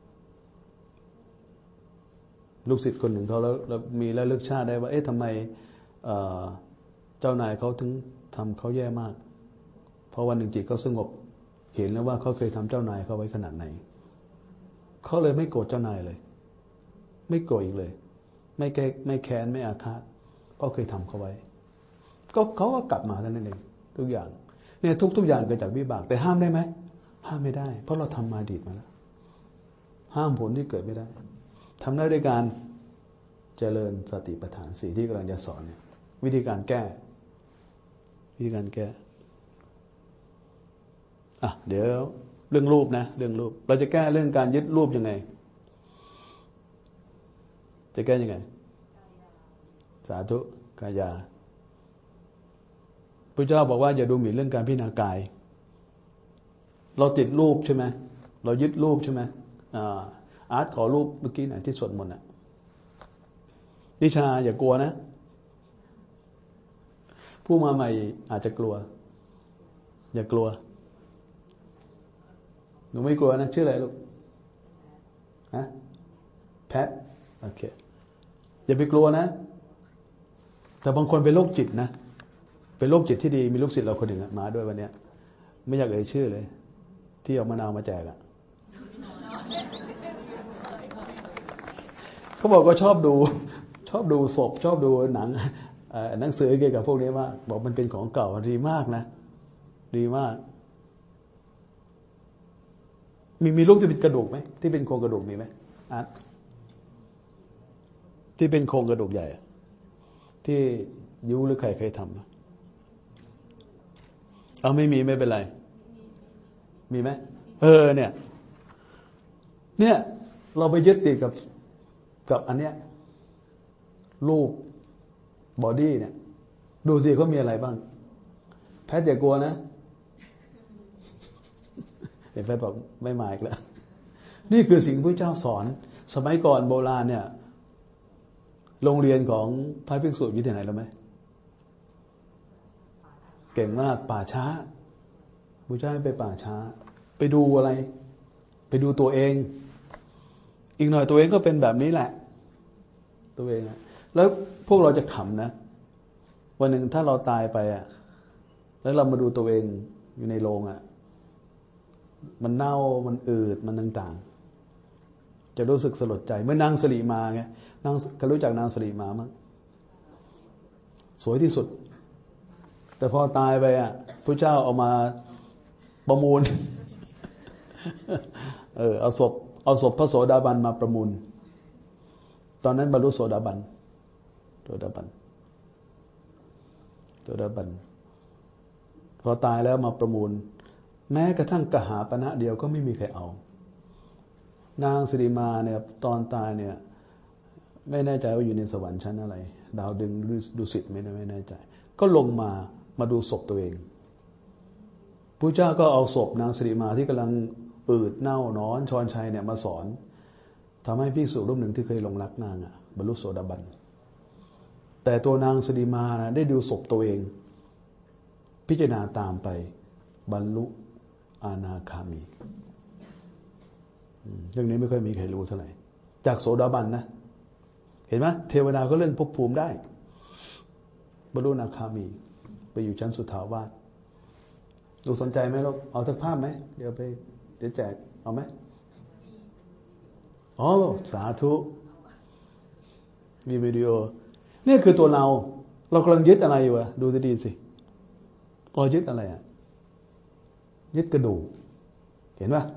ลูกศิษย์คนหนึ่งเขาแล้วมีแล้วลึกชาติได้ว่าทำไมเจ้านายเขาถึงทำเขาแย่มากเพราะวันหนึ่งจิตเขาสงบเห็นแล้วว่าเขาเคยทำเจ้านายเขาไว้ขนาดไหนเขาเลยไม่โกรธเจ้านายเลยไม่โกรธอีกเลยไม่แค้นไม่อาฆาตเพราะเคยทำเขาไว้ก็เขาก็กลับมาเท่านั้นเองทุกอย่างเนี่ยทุกอย่างเกิดจากวิบากแต่ห้ามได้ไหมห้ามไม่ได้เพราะเราทำมาอดีตมาแล้วห้ามผลที่เกิดไม่ได้ทำได้ด้วยการเจริญสติปัฏฐาน4ที่กำลังจะสอนเนี่ยวิธีการแก้เดี๋ยวเรื่องรูปนะเรื่องรูปเราจะแก้เรื่องการยึดรูปยังไงจะแก้ยังไงสาธุกายาพระเจ้าบอกว่าอย่าดูหมิ่นเรื่องการพิจารณากายเราติดรูปใช่ไหมเรายึดรูปใช่ไหมอาร์ตขอรูปเมื่อกี้ไหนที่สวดมนต์นิชาอย่ากลัวนะผู้มาใหม่อาจจะกลัวอย่ากลัวหนูไม่กลัวนะชื่ออะไรลูกแพทโอเคอย่าไปกลัวนะแต่บางคนเป็นโรคจิตนะเป็นโรคจิตที่ดีมีลูกศิษย์เราคนหนึ่งมาด้วยวันนี้ไม่อยากเอ่ยชื่อเลยที่เอามะนาวมาแจกเขาบอกก็ชอบดูศพชอบดูหนังสือเกี่ยวกับพวกนี้มากบอกมันเป็นของเก่าดีมากนะดีมากมีลูกที่เป็นกระดูกไหมที่เป็นโครงกระดูกมีไหมที่เป็นโครงกระดูกใหญ่ที่ยูหรือใครเคยทำไม่มีไม่เป็นไรมีไหมเนี่ยเราไปยึดติดกับอันเนี้ยรูปบอดี้เนี่ยดูสิเขามีอะไรบ้างแพทย์อย่ากลัวนะแพทย์บอกไม่มาอีกแล้วนี่คือสิ่งที่พระเจ้าสอนสมัยก่อนโบราณเนี่ยโรงเรียนของพระภิกษุอยู่ที่ไหนรู้ไหมเก่งมากป่าช้าพระเจ้าไปป่าช้าไปดูอะไรไปดูตัวเองอีกหน่อยตัวเองก็เป็นแบบนี้แหละตัวเองแล้วพวกเราจะขำนะวันหนึ่งถ้าเราตายไปแล้วเรามาดูตัวเองอยู่ในโรงมันเน่ามันอืดมันต่างๆจะรู้สึกสลดใจเมื่อนางสลีมาไงนางก็รู้จักนางสลีมามั้งสวยที่สุดแต่พอตายไปพระเจ้าเอามาประมูลเอาศพพระโสดาบันมาประมูลตอนนั้นบรรลุโสดาบันพอตายแล้วมาประมูลแม้กระทั่งกหาปณะเดียวก็ไม่มีใครเอานางสิริมาเนี่ยตอนตายเนี่ยไม่แน่ใจว่าอยู่ในสวรรค์ชั้นอะไรดาวดึงหรือดุสิตไม่แน่ใจก็ลงมาดูศพตัวเองพระเจ้าก็เอาศพนางสิริมาที่กำลังอืดเน่าหนอนชอนชัยเนี่ยมาสอนทำให้ภิกษุรูปหนึ่งที่เคยหลงรักนางบรรลุโสดาบันแต่ตัวนางสิริมาได้ดูศพตัวเองพิจารณาตามไปบรรลุอนาคามีเรื่องนี้ไม่ค่อยมีใครรู้เท่าไหร่จากโสดาบันนะเห็นไหมเทวดาก็เลื่อนภพภูมิได้บรรลุอนาคามีไปอยู่ชั้นสุทธาวาสดูสนใจไหมลูกเอาสักภาพไหมเดี๋ยวแจกเอาไหมสาธุมีวิดีโอนี่คือตัวเรากำลังยึดอะไรอยู่ดูดีสิยึดอะไรยึดกระดูกเห็นป่ะ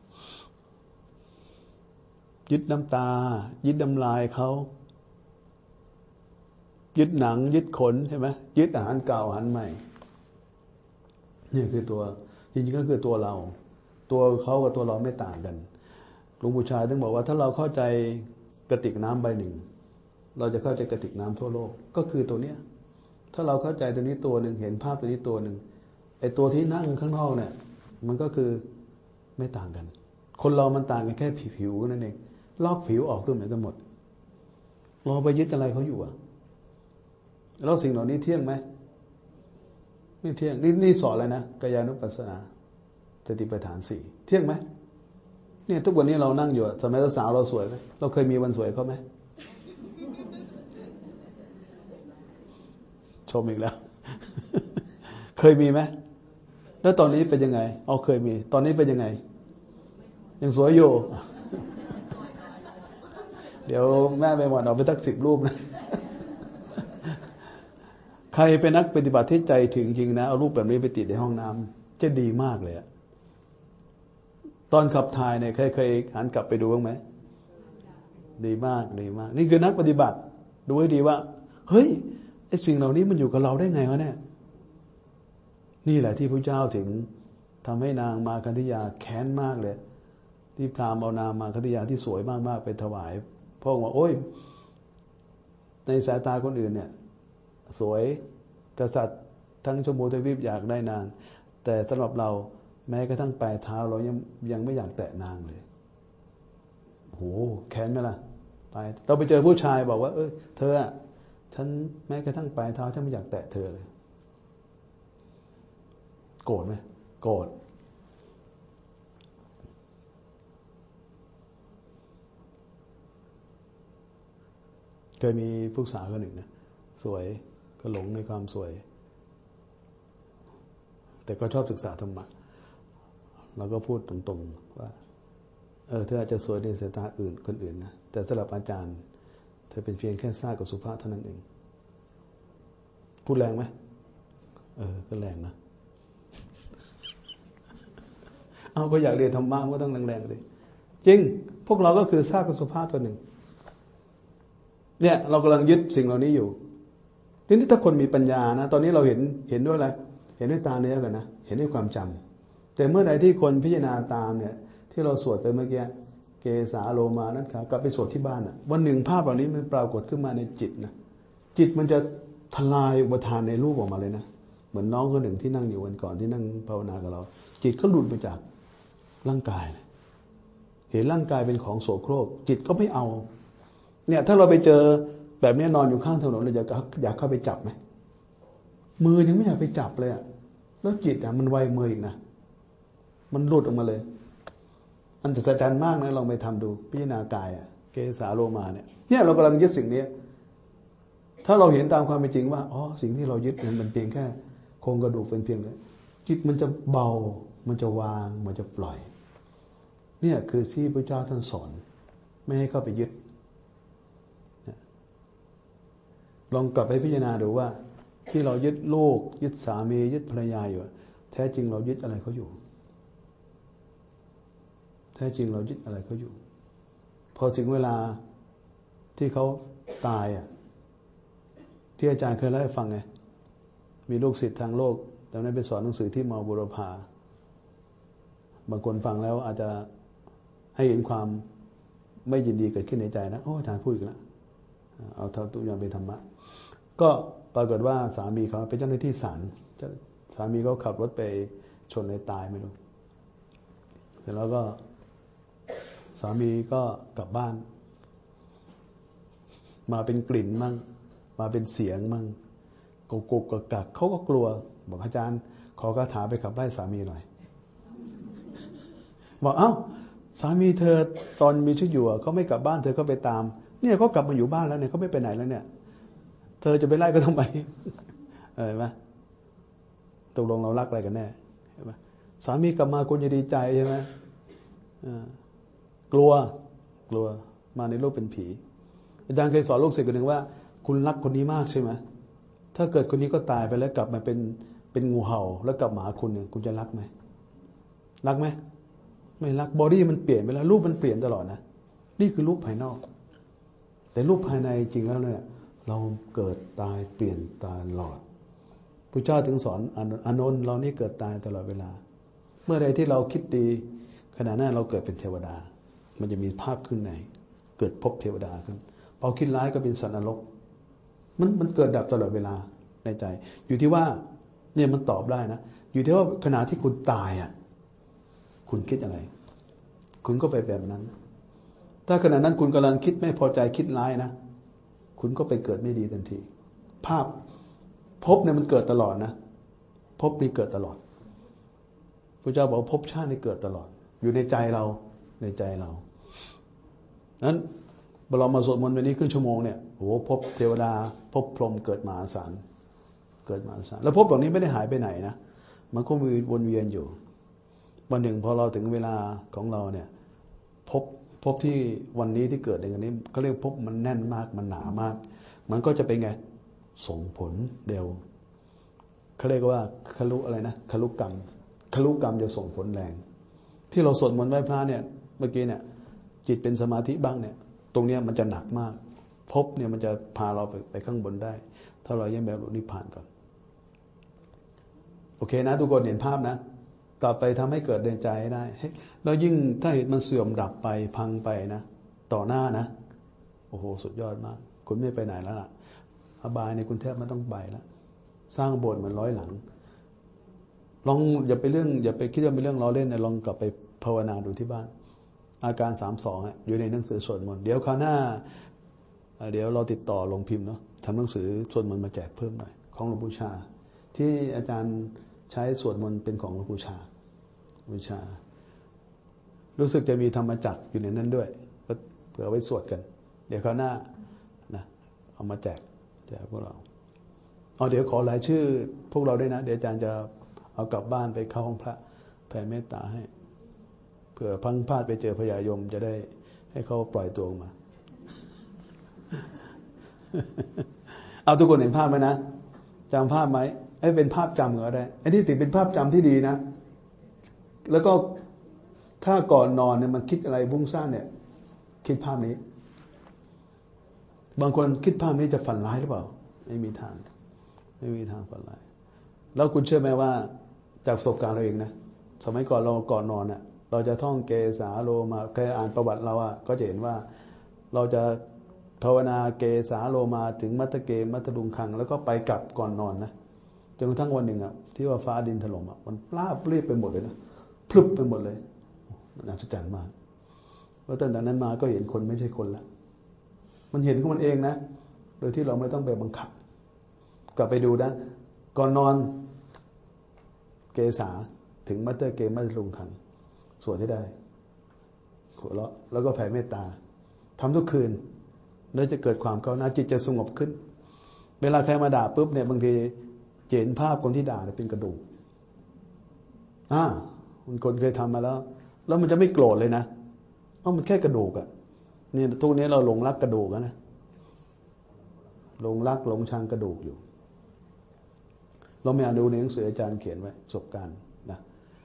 ยึดน้ำตายึดน้ำลายเขายึดหนังยึดขนใช่ไหมยึดอาหารเก่าอาหารใหม่นี่คือตัวจริงๆก็คือตัวเราตัวเขากับตัวเราไม่ต่างกันหลวงปู่ชายต้องบอกว่าถ้าเราเข้าใจกระติกน้ำใบหนึ่งเราจะเข้าใจกระติกน้ำทั่วโลกก็คือตัวเนี้ยถ้าเราเข้าใจตัวนี้ตัวหนึ่งเห็นภาพตัวนี้ตัวหนึ่งไอ้ตัวที่นั่งข้างนอกเนี่ยมันก็คือไม่ต่างกันคนเรามันต่างกันแค่ผิวนั่นเองลอกผิวออกตัวเหมือนกันหมดเราไปยึดอะไรเขาอยู่อะแล้วสิ่งเหล่านี้เที่ยงไหมไม่เที่ยงนี่สอนอะไรนะกายานุปัสสนาสติปัฏฐานสี่เที่ยงไหมเนี่ยทุกวันนี้เรานั่งอยู่สมัยสาวเราสวยไหมเราเคยมีวันสวยเขาไหมชมอีกแล้ว เคยมีไหมแล้วตอนนี้เป็นยังไงเอาเคยมีตอนนี้เป็นยังไงยังสวยอยู่ เดี๋ยวแม่ไปหมดเอาไปทัก10 รูปนะ ใครเป็นนักปฏิบัติที่ใจถึงจริงนะเอารูปแบบนี้ไปติดในห้องน้ำจะดีมากเลยอะตอนขับถ่ายเนี่ยเคยหันกลับไปดูบ้างไหมดีมากดีมากนี่คือนักปฏิบัติดูให้ดีว่าเฮ้ยไอ้สิ่งเหล่านี้มันอยู่กับเราได้ไงวะเนี่ยนี่แหละที่พระเจ้าถึงทำให้นางมาคันธยาแค้นมากเลยที่พราหมณ์เอานางมาคันธยาที่สวยมากๆไปถวายพ่อว่าโอ้ยในสายตาคนอื่นเนี่ยสวยกษัตริย์ทั้งชมพูทวีปอยากได้นางแต่สำหรับเราแม้กระทั่งปลายเท้าเรายังไม่อยากแตะนางเลยโหแค้นไหมล่ะไปเราไปเจอผู้ชายบอกว่าเธออะฉันแม้กระทั่งปลายเท้าฉันไม่อยากแตะเธอเลยโกรธไหมโกรธเคยมีผู้สาวคนหนึ่งนะสวยก็หลงในความสวยแต่ก็ชอบศึกษาธรรมะเราก็พูดตรงๆว่าเธออาจจะสวยในสายตาอื่นคนอื่นนะแต่สำหรับอาจารย์เธอเป็นเพียงแค่ซากกับสุภาพเท่านั้นเองพูดแรงไหมก็แรงนะเอาก็อยากเรียนธรรมะก็ต้องแรงๆเลยจริงพวกเราก็คือซากกับสุภาพตัวหนึ่งเนี่ยเรากำลังยึดสิ่งเหล่านี้อยู่ทีนี้ถ้าคนมีปัญญานะตอนนี้เราเห็นด้วยอะไรเห็นด้วยตาเนื้อกันนะเห็นด้วยความจำแต่เมื่อใดที่คนพิจารณาตามเนี่ยที่เราสวดไปเมื่อกี้เกสาโลมานัสขากลับไปสวดที่บ้านอ่ะวันหนึ่งภาพเหล่านี้มันปรากฏขึ้นมาในจิตนะจิตมันจะทลายอุปทานในรูปออกมาเลยนะเหมือนน้องคนหนึ่งที่นั่งอยู่วันก่อนที่นั่งภาวนากับเราจิตก็หลุดไปจากร่างกายเห็นร่างกายเป็นของโสโครกจิตก็ไม่เอาเนี่ยถ้าเราไปเจอแบบนี้นอนอยู่ข้างถนนเราอยากเข้าไปจับไหมมือยังไม่อยากไปจับเลยอะแล้วจิตอะมันไวมืออีกนะมันหลุดออกมาเลยอันจะสะใจมากนะลองไปทำดูพิจารณากายอะเกสาโลมาเนี่ยเรากำลังยึดสิ่งนี้ถ้าเราเห็นตามความเป็นจริงว่าสิ่งที่เรายึดมันเพียงแค่โครงกระดูกเป็นเพียงเลยจิตมันจะเบามันจะวางมันจะปล่อยเนี่ยคือที่พระเจ้าท่านสอนไม่ให้เข้าไปยึดลองกลับไปพิจารณาดูว่าที่เรายึดลูกยึดสามียึดภรรยาอยู่แท้จริงเรายึดอะไรเขาอยู่แท้จริงเรายึดอะไรเขาอยู่พอถึงเวลาที่เขาตายที่อาจารย์เคยเล่าให้ฟังไงมีลูกศิษย์ทางโลกแต่นั้นไปสอนหนังสือที่มอบุรพาบางคนฟังแล้วอาจจะให้เห็นความไม่ยินดีเกิดขึ้นในใจนะอาจารย์พูดอีกแล้วเอาเท่าตุยอนเป็นธรรมะก็ปรากฏว่าสามีเขาเป็นเจ้าหน้าที่ศาลสามีเขาขับรถไปชนในตายไม่รู้เสร็จแล้วก็สามีก็กลับบ้านมาเป็นกลิ่นมั่งมาเป็นเสียงมั่งกุกกักเขาก็กลัวบอกอาจารย์ขอคาถาไปขับไล่สามีหน่อยบอกสามีเธอตอนมีชีวิตอยู่เขาไม่กลับบ้านเธอก็ไปตามเนี่ยเขากลับมาอยู่บ้านแล้วเนี่ยเขาไม่ไปไหนแล้วเนี่ยเธอจะไปไล่ก็ทำไมเห็นไหมตกลงเรารักอะไรกันแน่เห็นไหมสามีกลับมาคุณจะดีใจใช่ไหมกลัวมาในโลกเป็นผีอาจารย์เคยสอนลูกศิษย์คนหนึ่งว่าคุณรักคนนี้มากใช่ไหมถ้าเกิดคนนี้ก็ตายไปแล้วกลับมาเป็นงูเห่าแล้วกลับมาหาคุณเนี่ยคุณจะรักไหมรักไหมไม่รักบอดี้มันเปลี่ยนไปแล้วรูปมันเปลี่ยนตลอดนะนี่คือรูปภายนอกแต่รูปภายในจริงแล้วเนี่ยเราเกิดตายเปลี่ยนตลอดพระเจ้าถึงสอนอานนท์เรานี่เกิดตายตลอดเวลาเมื่อใดที่เราคิดดีขณะนั้นเราเกิดเป็นเทวดามันจะมีภาพขึ้นในเกิดพบเทวดาขึ้นพอคิดร้ายก็เป็นสัตว์นรกมันเกิดดับตลอดเวลาในใจอยู่ที่ว่าเนี่ยมันตอบได้นะอยู่ที่ว่าขณะที่คุณตายอ่ะคุณคิดอะไรคุณก็ไปแบบนั้นถ้าขณะนั้นคุณกำลังคิดไม่พอใจคิดร้ายนะคุณก็ไปเกิดไม่ดีทันทีภาพภพเนี่ยมันเกิดตลอดนะภพนี้เกิดตลอดพระเจ้าบอกว่าภพชาตินี่เกิดตลอดอยู่ในใจเราในใจเรานั้นเรามาสวดมนต์วันนี้ครึ่งชั่วโมงเนี่ยโอ้โหภพเทวดาภพพรหมเกิดมหาศาลเกิดมหาศาลแล้วภพเหล่านี้ไม่ได้หายไปไหนนะมันก็มีวนเวียนอยู่วันหนึ่งพอเราถึงเวลาของเราเนี่ยภพที่วันนี้ที่เกิดอย่างนี้ก็เรียกภพมันแน่นมากมันหนามากมันก็จะเป็นไงส่งผลเร็วเขาเรียกว่าคลุอะไรนะคลุกรรมจะส่งผลแรงที่เราสวดมนต์ไหว้พระเนี่ยเมื่อกี้เนี่ยจิตเป็นสมาธิบ้างเนี่ยตรงเนี้ยมันจะหนักมากภพเนี่ยมันจะพาเราไปข้างบนได้ถ้าเรายังแบบนิพพานก่อนโอเคนะทุกคนเห็นภาพนะต่อไปทำให้เกิดในใจได้แล้วยิ่งถ้าเห็นมันเสื่อมดับไปพังไปนะต่อหน้านะโอ้โหสุดยอดมากคุณไม่ไปไหนแล้วล่ะอบายในคุณแทบไม่ต้องไปแล้วสร้างโบสถ์เหมือน100 หลังลองอย่าไปคิดว่าเป็นเรื่องล้อเล่นนะลองกลับไปภาวนาดูที่บ้านอาการ32อยู่ในหนังสือสวดมนต์เดี๋ยวคราวหน้าเดี๋ยวเราติดต่อลงพิมพ์เนาะทำหนังสือสวดมนต์มาแจกเพิ่มหน่อยของหลวงปู่ชาที่อาจารย์ใช้สวดมนต์เป็นของหลวงปู่ชารู้สึกจะมีธรรมจักรอยู่ในนั้นด้วยก็เผื่อไว้สวดกันเดี๋ยวคราวหน้านะเอามาแจกพวกเราเดี๋ยวขอรายชื่อพวกเราด้วยนะเดี๋ยวอาจารย์จะเอากลับบ้านไปเข้าห้องพระแผ่เมตตาให้เผื่อพังพลาดไปเจอพญายมจะได้ให้เขาปล่อยตัวออกมา เอาทุกคนเห็นภาพไหมนะจำภาพไหมให้เป็นภาพจำก็ได้ไอ้ที่ติดเป็นภาพจำที่ดีนะแล้วก็ถ้าก่อนนอนเนี่ยมันคิดอะไรบุ้งซ่านเนี่ยคิดภาพนี้บางคนคิดภาพนี้จะฝันร้ายหรือเปล่าไม่มีทางฝันร้ายแล้วคุณเชื่อไหมว่าจากประสบการณ์เราเองนะสมัยก่อนเราก่อนนอนเนี่ยเราจะท่องเกสาโลมาเคยอ่านประวัติเราก็จะเห็นว่าเราจะภาวนาเกสาโลมาถึงมัตตเกมัตตลุงคังแล้วก็ไปกลับก่อนนอนนะจนกระทั่งวันหนึ่งที่ว่าฟ้าดินถล่มมันปราบเรียบไปหมดเลยนะพลึบไปหมดเลยน่าสะใจมากแล้วตั้งแต่นั้นมาก็เห็นคนไม่ใช่คนละมันเห็นของมันเองนะโดยที่เราไม่ต้องไปบังคับกลับไปดูนะก่อนนอนเกสาถึงมัตเตอร์เกมัตตลุงคังสวดให้ได้หัวเราะแล้วก็แผ่เมตตาทำทุกคืนแล้วจะเกิดความก้าวหน้าจิตจะสงบขึ้นเวลาใครมาด่าปุ๊บเนี่ยบางทีเห็นภาพคนที่ด่าเป็นกระดูกคนเคยทำมาแล้วมันจะไม่โกรธเลยนะมันแค่กระดูกนี่ทุกนี้เราหลงรักกระดูกนะหลงรักหลงชังกระดูกอยู่เราไม่อ่านดูในหนังสืออาจารย์เขียนไว้ประสบการณ์นะ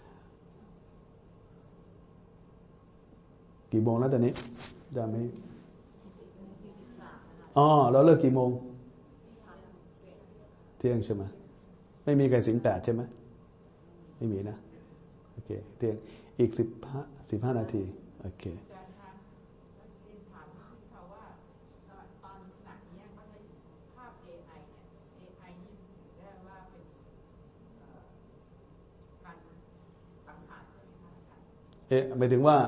กี่โมงแล้วตอนนี้จะไม่เราเลิกกี่โมงเที่ยงใช่ไหมไม่มีใครสิงแปดใช่ไหมไม่มีนะโอเคเที่ยงอีก15 นาทีโอเคหมายถึงว่า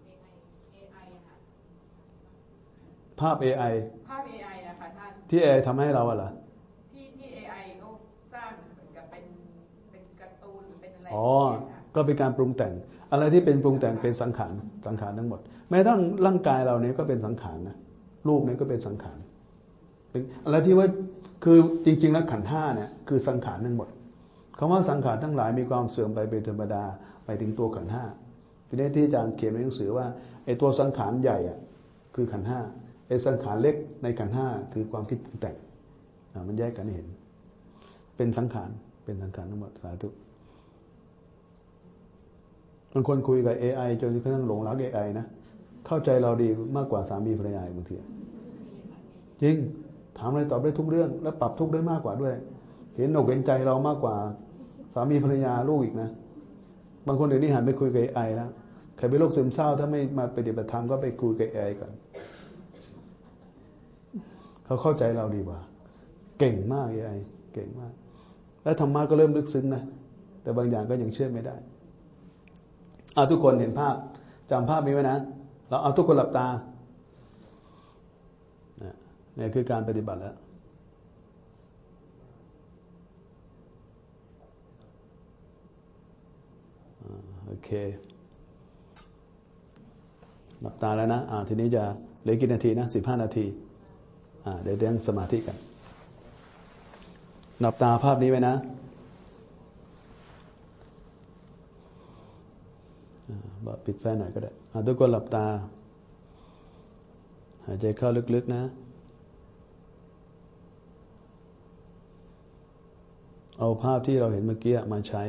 ภาพ AI นะคะท่านที่ AI ทำให้เราเหรอที่ AI เขาสร้างเหมือนกับเป็นการ์ตูนหรือเป็นอะไรก็เป็นการปรุงแต่งอะไรที่เป็นปรุงแต่งเป็นสังขารทั้งหมดแม้ทั้งร่างกายเราเนี่ยก็เป็นสังขารนะรูปนี้ก็เป็นสังขารเป็นอะไรที่ว่าคือจริงๆแล้วขันธ์5เนี่ยคือสังขารทั้งหมดคำว่าสังขารทั้งหลายมีความเสื่อมไปเป็นธรรมดาไปถึงตัวขันธ์5ทีนี้ที่อาจารย์เขียนในหนังสือว่าไอ้ตัวสังขารใหญ่คือขันธ์5ไอ้สังขารเล็กในขันธ์5คือความคิดปรุงแต่งมันแยกกันให้เห็นเป็นสังขารทั้งหมดสาธุบางคนคุยกับ AI จนกระทั่งหลงรัก AI นะเข้าใจเราดีมากกว่าสามีภรรยาบางทีจริงถามอะไรตอบได้ทุกเรื่องแล้วปรับทุกได้มากกว่าด้วยเห็นอกเห็นใจเรามากกว่าสามีภรรยาลูกอีกนะบางคนเดี๋ยวนี้หันไปคุยกับไอแล้วใครเป็นโรคซึมเศร้าถ้าไม่มาปฏิบัติธรรมก็ไปคุยกับไอก่อนเขาเข้าใจเราดีกว่าเก่งมากไอเก่งมากแล้วธรรมะก็เริ่มลึกซึ้งนะแต่บางอย่างก็ยังเชื่อไม่ได้ทุกคนเห็นภาพจำภาพนี้ไว้นะเราเอาทุกคนหลับตาเนี่ยคือการปฏิบัติแล้วโอเคหลับตาแล้วนะทีนี้จะเหลือกี่นาทีนะ15 นาทีเดี๋ยวเรื่องสมาธิกันหลับตาภาพนี้ไว้นะปิดไฟหน่อยก็ได้ทุกคนหลับตาหายใจเข้าลึกๆนะเอาภาพที่เราเห็นเมื่อกี้มาใช้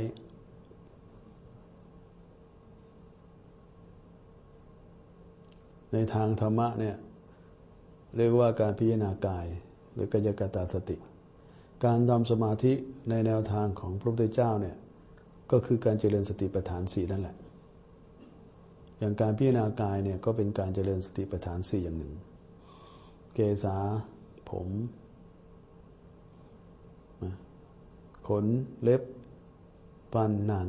ในทางธรรมะเนี่ยเรียกว่าการพิจารณากายหรือกายกตาสติการทำสมาธิในแนวทางของพระพุทธเจ้าเนี่ยก็คือการเจริญสติปัฏฐาน4นั่นแหละอย่างการพิจารณากายเนี่ยก็เป็นการเจริญสติปัฏฐาน4อย่างหนึ่งเกศาผมขนเล็บฟันหนัง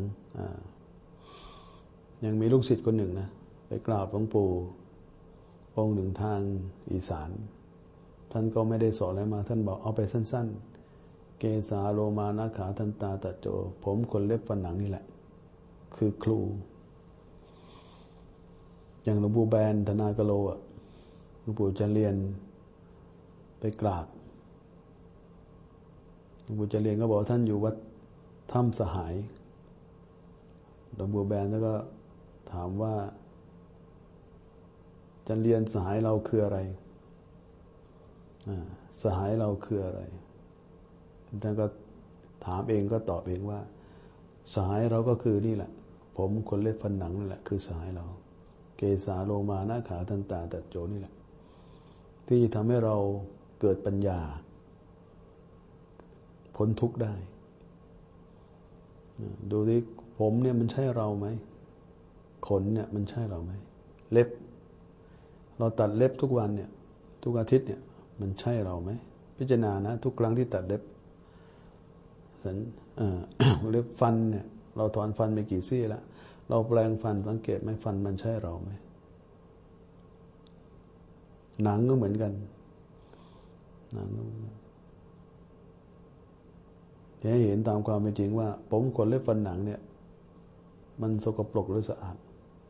ยังมีลูกศิษย์คนหนึ่งนะไปกราบหลวงปู่องค์หนึ่งทางอีสานท่านก็ไม่ได้สอนอะไรมาท่านบอกเอาไปสั้นๆเกศาโลมานาขาทันตาตะโจผมขนเล็บฟันหนังนี่แหละคือครูอย่างหลวงปู่แบนธนากโลหลวงปู่จันเรียนไปกราบหลวงปู่จันเรียนก็บอกท่านอยู่วัดถ้ำสหายหลวงปู่แบนแล้วก็ถามว่าจันเรียนสหายเราคืออะไรสหายเราคืออะไรท่านก็ถามเองก็ตอบเองว่าสหายเราก็คือนี่แหละผมขนเล็บฟันหนังนี่แหละคือสหายเราเกศาโลมานาขาทันตาตะโจนี่แหละที่ทำให้เราเกิดปัญญาพ้นทุกข์ได้ดูดิผมเนี่ยมันใช่เราไหมขนเนี่ยมันใช่เราไหมเล็บเราตัดเล็บทุกวันเนี่ยทุกอาทิตย์เนี่ยมันใช่เราไหมพิจารณานะทุกครั้งที่ตัดเล็บเล็บฟันเนี่ยเราถอนฟันไปกี่ซี่แล้วเราแปลงฟันสังเกตไหมฟันมันใช่เราไหมหนังก็เหมือนกันหนังก็เหมือนกันให้เห็นตามความเป็นจริงว่าผมขนเล็บฟันหนังเนี่ยมันสกปรกหรือสะอาด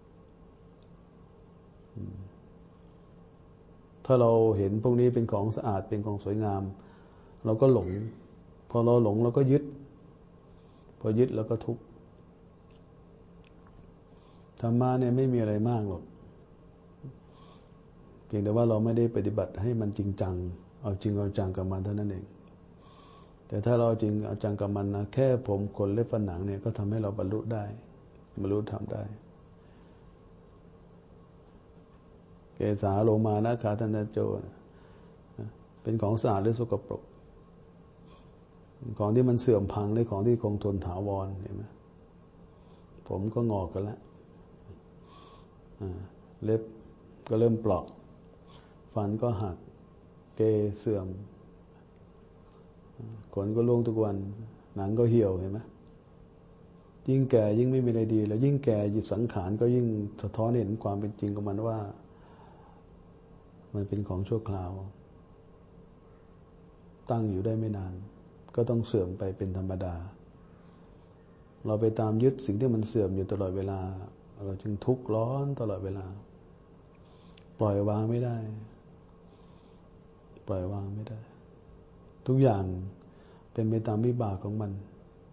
ถ้าเราเห็นพวกนี้เป็นของสะอาดเป็นของสวยงามเราก็หลงพอเราหลงเราก็ยึดพอยึดเราก็ทุกข์ธรรมะเนี่ยไม่มีอะไรมากหรอกเพียงแต่ว่าเราไม่ได้ปฏิบัติให้มันจริงจังเอาจริงเอาจังกับมันเท่านั้นเองแต่ถ้าเราจริงเอาจังกับมันนะแค่ผมขนเล็บฟันหนังเนี่ยก็ทำให้เราบรรลุได้บรรลุธรรมได้เกศาโลมานาขาทันตะโจเป็นของสะอาดหรือสกปรกของที่มันเสื่อมพังหรือของที่คงทนถาวรเห็นไหมผมก็งอกกันแล้วเล็บก็เริ่มเปราะฟันก็หักเกเสื่อมขนก็ร่วงทุกวันหนังก็เหี่ยวเห็นไหมยิ่งแก่ยิ่งไม่มีอะไรดีแล้วยิ่งแก่จิตสังขารก็ยิ่งสะท้อนเห็นความเป็นจริงของมันว่ามันเป็นของชั่วคราวตั้งอยู่ได้ไม่นานก็ต้องเสื่อมไปเป็นธรรมดาเราไปตามยึดสิ่งที่มันเสื่อมอยู่ตลอดเวลาเราจึงทุกข์ร้อนตลอดเวลาปล่อยวางไม่ได้ปล่อยวางไม่ได้ทุกอย่างเป็นไปตามวิบากของมัน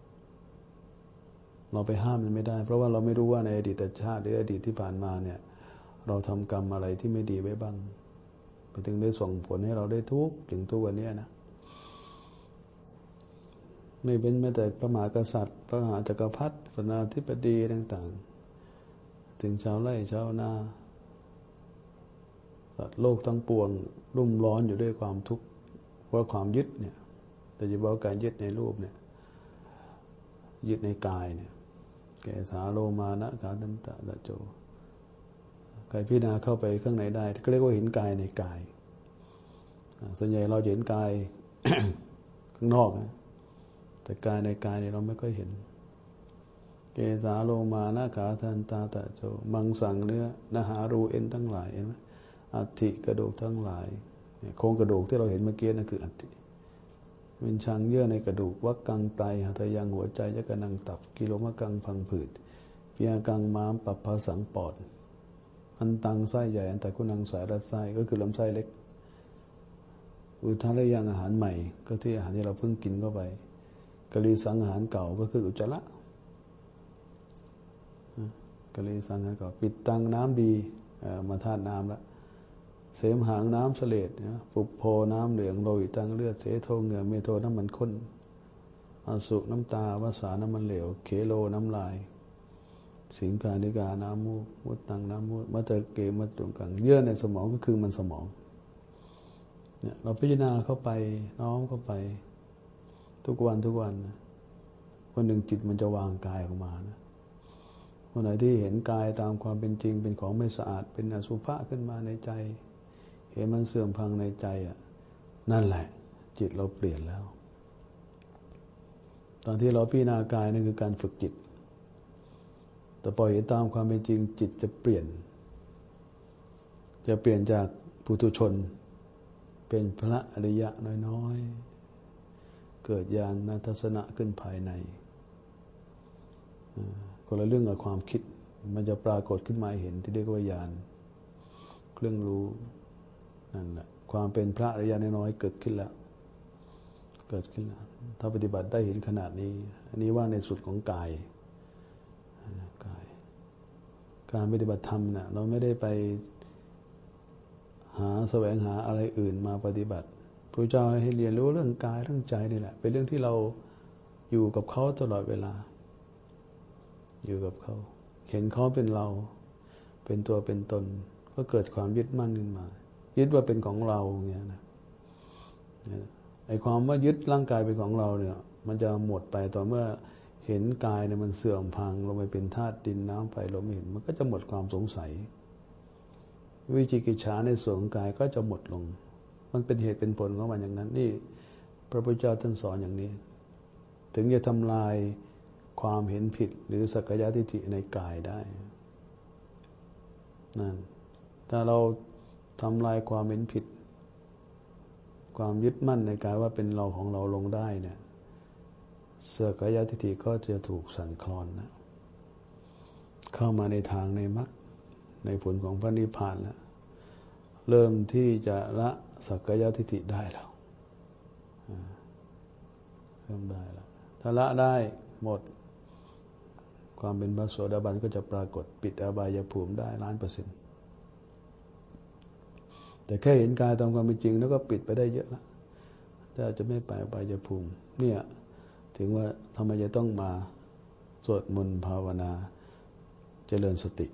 เราไปห้ามมันไม่ได้เพราะว่าเราไม่รู้ว่าในอดีตชาติหรืออดีตที่ผ่านมาเนี่ยเราทำกรรมอะไรที่ไม่ดีไว้บ้างถึงได้ส่งผลให้เราได้ทุกข์ถึงทุกวันนี้นะไม่เป็นแม้แต่พระมหากษัตริย์พระมหาจักรพรรดิพระนาธิบดีต่างๆถึงชาวไร่ชาวนาสัตว์โลกทั้งปวงรุ่มร้อนอยู่ด้วยความทุกข์เพราะความยึดเนี่ยแต่จะบอกการยึดในรูปเนี่ยยึดในกายเนี่ยแกสาโลมานะกาตันตะตะโจกายพิจารณาเข้าไปข้างในได้ก็เรียกว่าเห็นกายในกายส่วนใหญ่เราเห็นกาย ข้างนอกนะแต่กายในกายเนี่ยเราไม่ค่อยเห็นเกสาโลมานะขาทันตาตะโจมังสังเนื้อนาหารูเอ็นทั้งหลายเห็นไหมอัฐิกระดูกทั้งหลายโครงกระดูกที่เราเห็นเมื่อกี้นั่นคืออัฐิวิญชังเยื่อในกระดูกวักกังไตหัตถยังหัวใจยะกนังตับกิโลมะกังพังผืดเปียกังม้ามปัปภาสังปอดอันตังไส้ใหญ่อันตะกุนังสายรัดไส้ก็คือลำไส้เล็กอุทานยังอาหารใหม่ก็ที่อาหารที่เราเพิ่งกินเข้าไปกะลีสังอาหารเก่าก็คืออุจจาระกะลีสังอาหารเก่าปิดตังน้ำดีมาธาตุน้ำละเสมหางน้ำเสลดปุปโพน้ำเหลืองโลหิตตังเลือดเสโทเหงื่อเมโทน้ำมันข้นอสุน้ำตาวสาน้ำมันเหลวเขโลน้ำลายสิงคานิกาน้ำมูกมุตตังน้ำมูดมัตเตเกมัตตุกังเยื่อในสมองก็คือมันสมองเนี่ยเราพิจารณาเข้าไปน้อมเข้าไปทุกวันวันหนึ่งจิตมันจะวางกายออกมานะวันไหนที่เห็นกายตามความเป็นจริงเป็นของไม่สะอาดเป็นอสุภะขึ้นมาในใจเห็นมันเสื่อมพังในใจนั่นแหละจิตเราเปลี่ยนแล้วตอนที่เราพิจารณากายนั่นคือการฝึกจิตแต่พอเห็นตามความเป็นจริงจิตจะเปลี่ยนจากปุถุชนเป็นพระอริยะน้อยๆเกิดญาณทัศนะขึ้นภายในคนละเรื่องกับความคิดมันจะปรากฏขึ้นมาเห็นที่เรียกว่าญาณเครื่องรู้นั่นแหละความเป็นพระอริยะน้อยๆเกิดขึ้นแล้วถ้าปฏิบัติได้เห็นขนาดนี้อันนี้ว่าในสุดของกายการปฏิบัติธรรมเนี่ยเราไม่ได้ไปแสวงหาอะไรอื่นมาปฏิบัติพระเจ้าให้เรียนรู้เรื่องกายเรื่องใจนี่แหละเป็นเรื่องที่เราอยู่กับเขาตลอดเวลาอยู่กับเขาเห็นเขาเป็นเราเป็นตัวเป็นตนก็เกิดความยึดมั่นขึ้นมายึดว่าเป็นของเราเงี้ยนะไอ้ความว่ายึดร่างกายเป็นของเราเนี่ยมันจะหมดไปต่อเมื่อเห็นกายเนี่ยมันเสื่อมพังลงไปเป็นธาตุดินน้ำไฟลมเห็นมันก็จะหมดความสงสัยวิจิกิจฉาในส่วนของกายก็จะหมดลงมันเป็นเหตุเป็นผลของมันอย่างนั้นนี่พระพุทธเจ้าท่านสอนอย่างนี้ถึงจะทำลายความเห็นผิดหรือสักกายทิฏฐิในกายได้นั่นถ้าเราทำลายความเห็นผิดความยึดมั่นในกายว่าเป็นเราของเราลงได้เนี่ยสักกายทิฏฐิก็จะถูกสั่นคลอนนะเข้ามาในทางในมรรคในผลของพระนิพพานแล้วเริ่มที่จะละสักกายทิฏฐิได้แล้วเริ่มได้แล้วถ้าละได้หมดความเป็นพระโสดาบันก็จะปรากฏปิดอบายภูมิได้1,000,000%แต่แค่เห็นกายตามความเป็นจริงแล้วก็ปิดไปได้เยอะแล้วแต่จะไม่ไปอบายภูมิเนี่ยถึงว่าทำไมจะต้องมาสวดมนต์ภาวนาเจริญสติ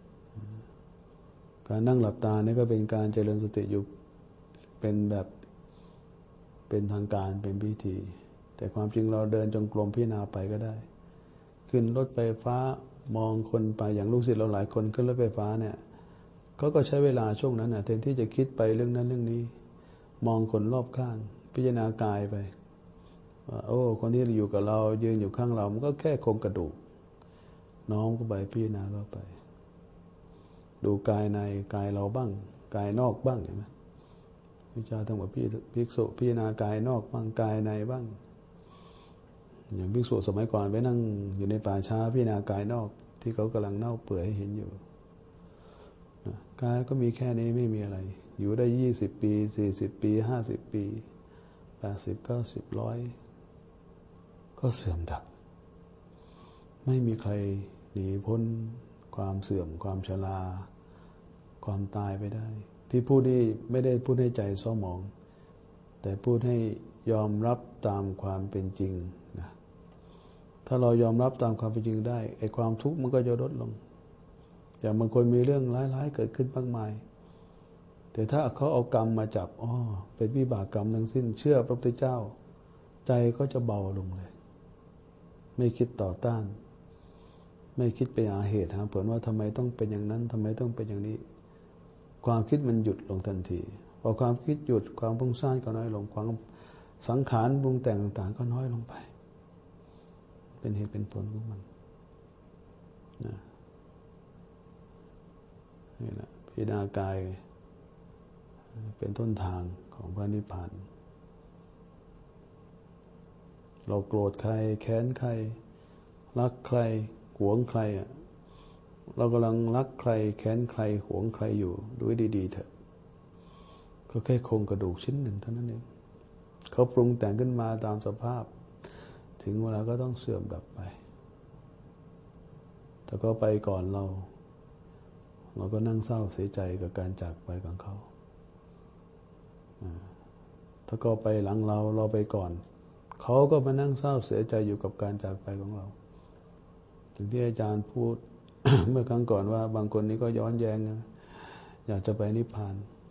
การนั่งหลับตาเนี่ยก็เป็นการเจริญสติอยู่เป็นแบบเป็นทางการเป็นพิธีแต่ความจริงเราเดินจงกรมพิจารณาไปก็ได้ขึ้นรถไฟฟ้ามองคนไปอย่างลูกศิษย์เราหลายคนขึ้นรถไฟฟ้าเนี่ยเขาก็ใช้เวลาช่วงนั้นแทนที่จะคิดไปเรื่องนั้นเรื่องนี้มองคนรอบข้างพิจารณากายไปว่าโอ้คนที่อยู่กับเรายืนอยู่ข้างเรามันก็แค่โครงกระดูกน้อมเข้าไปพิจารณาเข้าไปดูกายในกายเราบ้างกายนอกบ้างเห็นไหมพระเจ้าทั้งหมดภิกษุพิจารณากายนอกบ้างกายในบ้างอย่างภิกษุสมัยก่อนไปนั่งอยู่ในป่าช้าพิจารณากายนอกที่เขากำลังเน่าเปื่อยให้เห็นอยู่กายก็มีแค่นี้ไม่มีอะไรอยู่ได้20 ปี40 ปี50 ปี80 90 100ก็เสื่อมดับไม่มีใครหนีพ้นความเสื่อมความชราความตายไปได้ที่พูดนี่ไม่ได้พูดให้ใจเศร้าหมองแต่พูดให้ยอมรับตามความเป็นจริงนะถ้าเรายอมรับตามความเป็นจริงได้ไอ้ความทุกข์มันก็จะลดลงอย่างบางคนมีเรื่องร้ายๆเกิดขึ้นมากมายแต่ถ้าเขาเอากรรมมาจับเป็นวิบากกรรมทั้งสิ้นเชื่อพระพุทธเจ้าใจก็จะเบาลงเลยไม่คิดต่อต้านไม่คิดไปหาเหตุหาผลว่าทำไมต้องเป็นอย่างนั้นทำไมต้องเป็นอย่างนี้ความคิดมันหยุดลงทันทีพอความคิดหยุดความฟุ้งซ่านก็น้อยลงความสังขารปรุงแต่งต่างๆก็น้อยลงไปเป็นเหตุเป็นผลของมันนะนี่แหละพิจารณากายเป็นต้นทางของพระนิพพานเราโกรธใครแค้นใครรักใครหวงใครเรากำลังรักใครแค้นใครหวงใครอยู่ดูให้ดีๆเถอะก็แค่โครงกระดูกชิ้นหนึ่งเท่านั้นเองเขาปรุงแต่งขึ้นมาตามสภาพถึงเวลาก็ต้องเสื่อมดับไปแต่ก็ไปก่อนเราก็นั่งเศร้าเสียใจกับการจากไปของเขาถ้าก็ไปหลังเราไปก่อนเขาก็มานั่งเศร้าเสียใจอยู่กับการจากไปของเราถึงที่อาจารย์พูด เมื่อครั้งก่อนว่าบางคนนี้ก็ย้อนแย้งนะอยากจะไปนิพพาน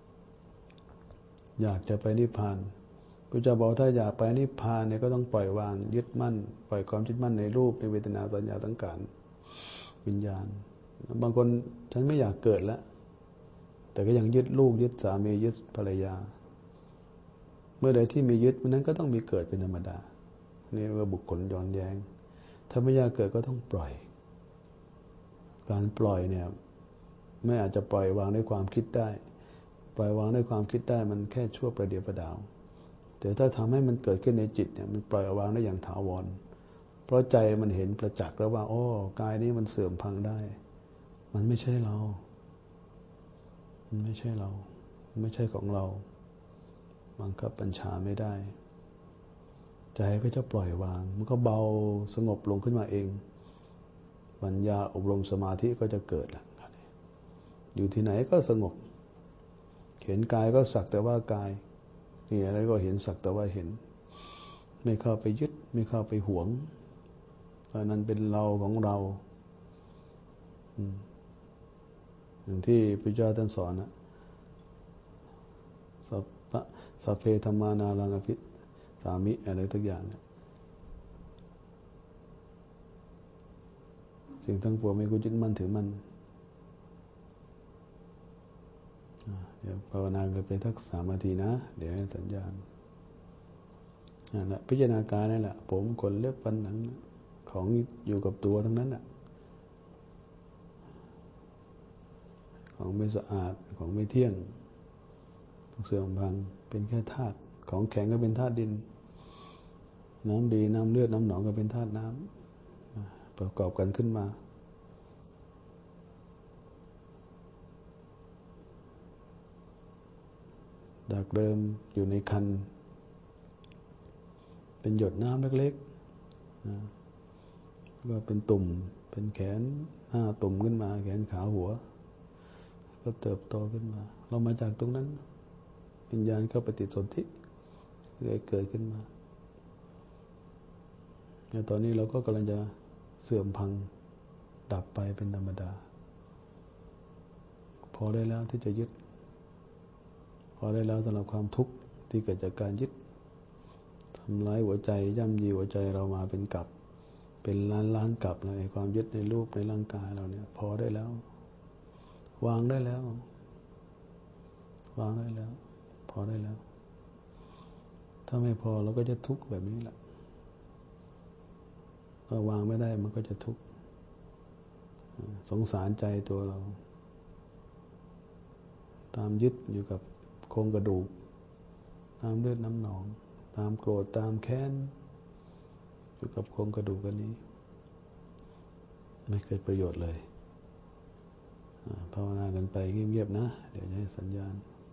อยากจะไปนิพพานพระเจ้าบอกถ้าอยากไปนิพพานเนี่ยก็ต้องปล่อยวางยึดมั่นปล่อยความยึดมั่นในรูปในเวทนาสัญญาสังขารวิญญาณบางคนฉันไม่อยากเกิดแล้วแต่ก็ยังยึดลูกยึดสามียึดภรรยาเมื่อใดที่มียึดนั้นก็ต้องมีเกิดเป็นธรรมดานี่เรียกว่าบุคคลย้อนแย้งถ้าไม่อยากเกิดก็ต้องปล่อยการปล่อยเนี่ยไม่อาจจะปล่อยวางด้วยความคิดได้ปล่อยวางด้วยความคิดได้มันแค่ชั่วประเดี๋ยวประดาวแต่ถ้าทำให้มันเกิดขึ้นในจิตเนี่ยมันปล่อยวางได้อย่างถาวรเพราะใจมันเห็นประจักษ์แล้วว่าโอ้กายนี้มันเสื่อมพังได้มันไม่ใช่เรามันไม่ใช่เราไม่ใช่ของเราบังคับบัญชาไม่ได้ใจก็จะปล่อยวางมันก็เบาสงบลงขึ้นมาเองปัญญาอบรมสมาธิก็จะเกิดแล้วอยู่ที่ไหนก็สงบเห็นกายก็สักแต่ว่ากายนี่อะไรก็เห็นสักแต่ว่าเห็นไม่เข้าไปยึดไม่เข้าไปหวงอันนั้นเป็นเราของเราอย่างที่พระเจ้าท่านสอนนะสัพเพธัมมานารังอภิสามิอะไรทุกอย่างเนี่ยสิ่งทั้งปวงไม่ควรยึดมั่นถือมั่นเดี๋ยวภาวนากันไปสัก3 นาทีนะเดี๋ยวให้สัญญาณนั่นแหละพิจารณากายนั่นแหละผมขนเล็บฟันหนังของอยู่กับตัวทั้งนั้นน่ะของไม่สะอาดของไม่เที่ยงเสื่อมพังเป็นแค่ธาตุของแข็งก็เป็นธาตุดินน้ำดีน้ำเลือดน้ำหนองก็เป็นธาตุน้ำประกอบกันขึ้นมาจากเดิมอยู่ในคันเป็นหยดน้ำเล็กๆก็เป็นตุ่มเป็นแขน5 ตุ่มขึ้นมาแขนขาหัวก็เติบโตขึ้นมาเรามาจากตรงนั้นวิญญาณก็ปฏิสนธิเลยเกิดขึ้นมาแต่ตอนนี้เราก็กำลังจะเสื่อมพังดับไปเป็นธรรมดาพอได้แล้วที่จะยึดพอได้แล้วสำหรับความทุกข์ที่เกิดจากการยึดทำร้ายหัวใจย่ำยีหัวใจเรามาเป็นกลับเป็นล้านกลับในความยึดในรูปในร่างกายเราเนี่ยพอได้แล้ววางได้แล้ววางได้แล้วพอได้แล้วถ้าไม่พอเราก็จะทุกข์แบบนี้แหละพอวางไม่ได้มันก็จะทุกข์สงสารใจตัวเราตามยึดอยู่กับโครงกระดูกตามเลือดน้ำหนองตามโกรธตามแค้นอยู่กับโครงกระดูกกันนี้ไม่เกิดประโยชน์เลยภาวนากันไปเงียบๆนะเดี๋ยวจะให้สัญญาณ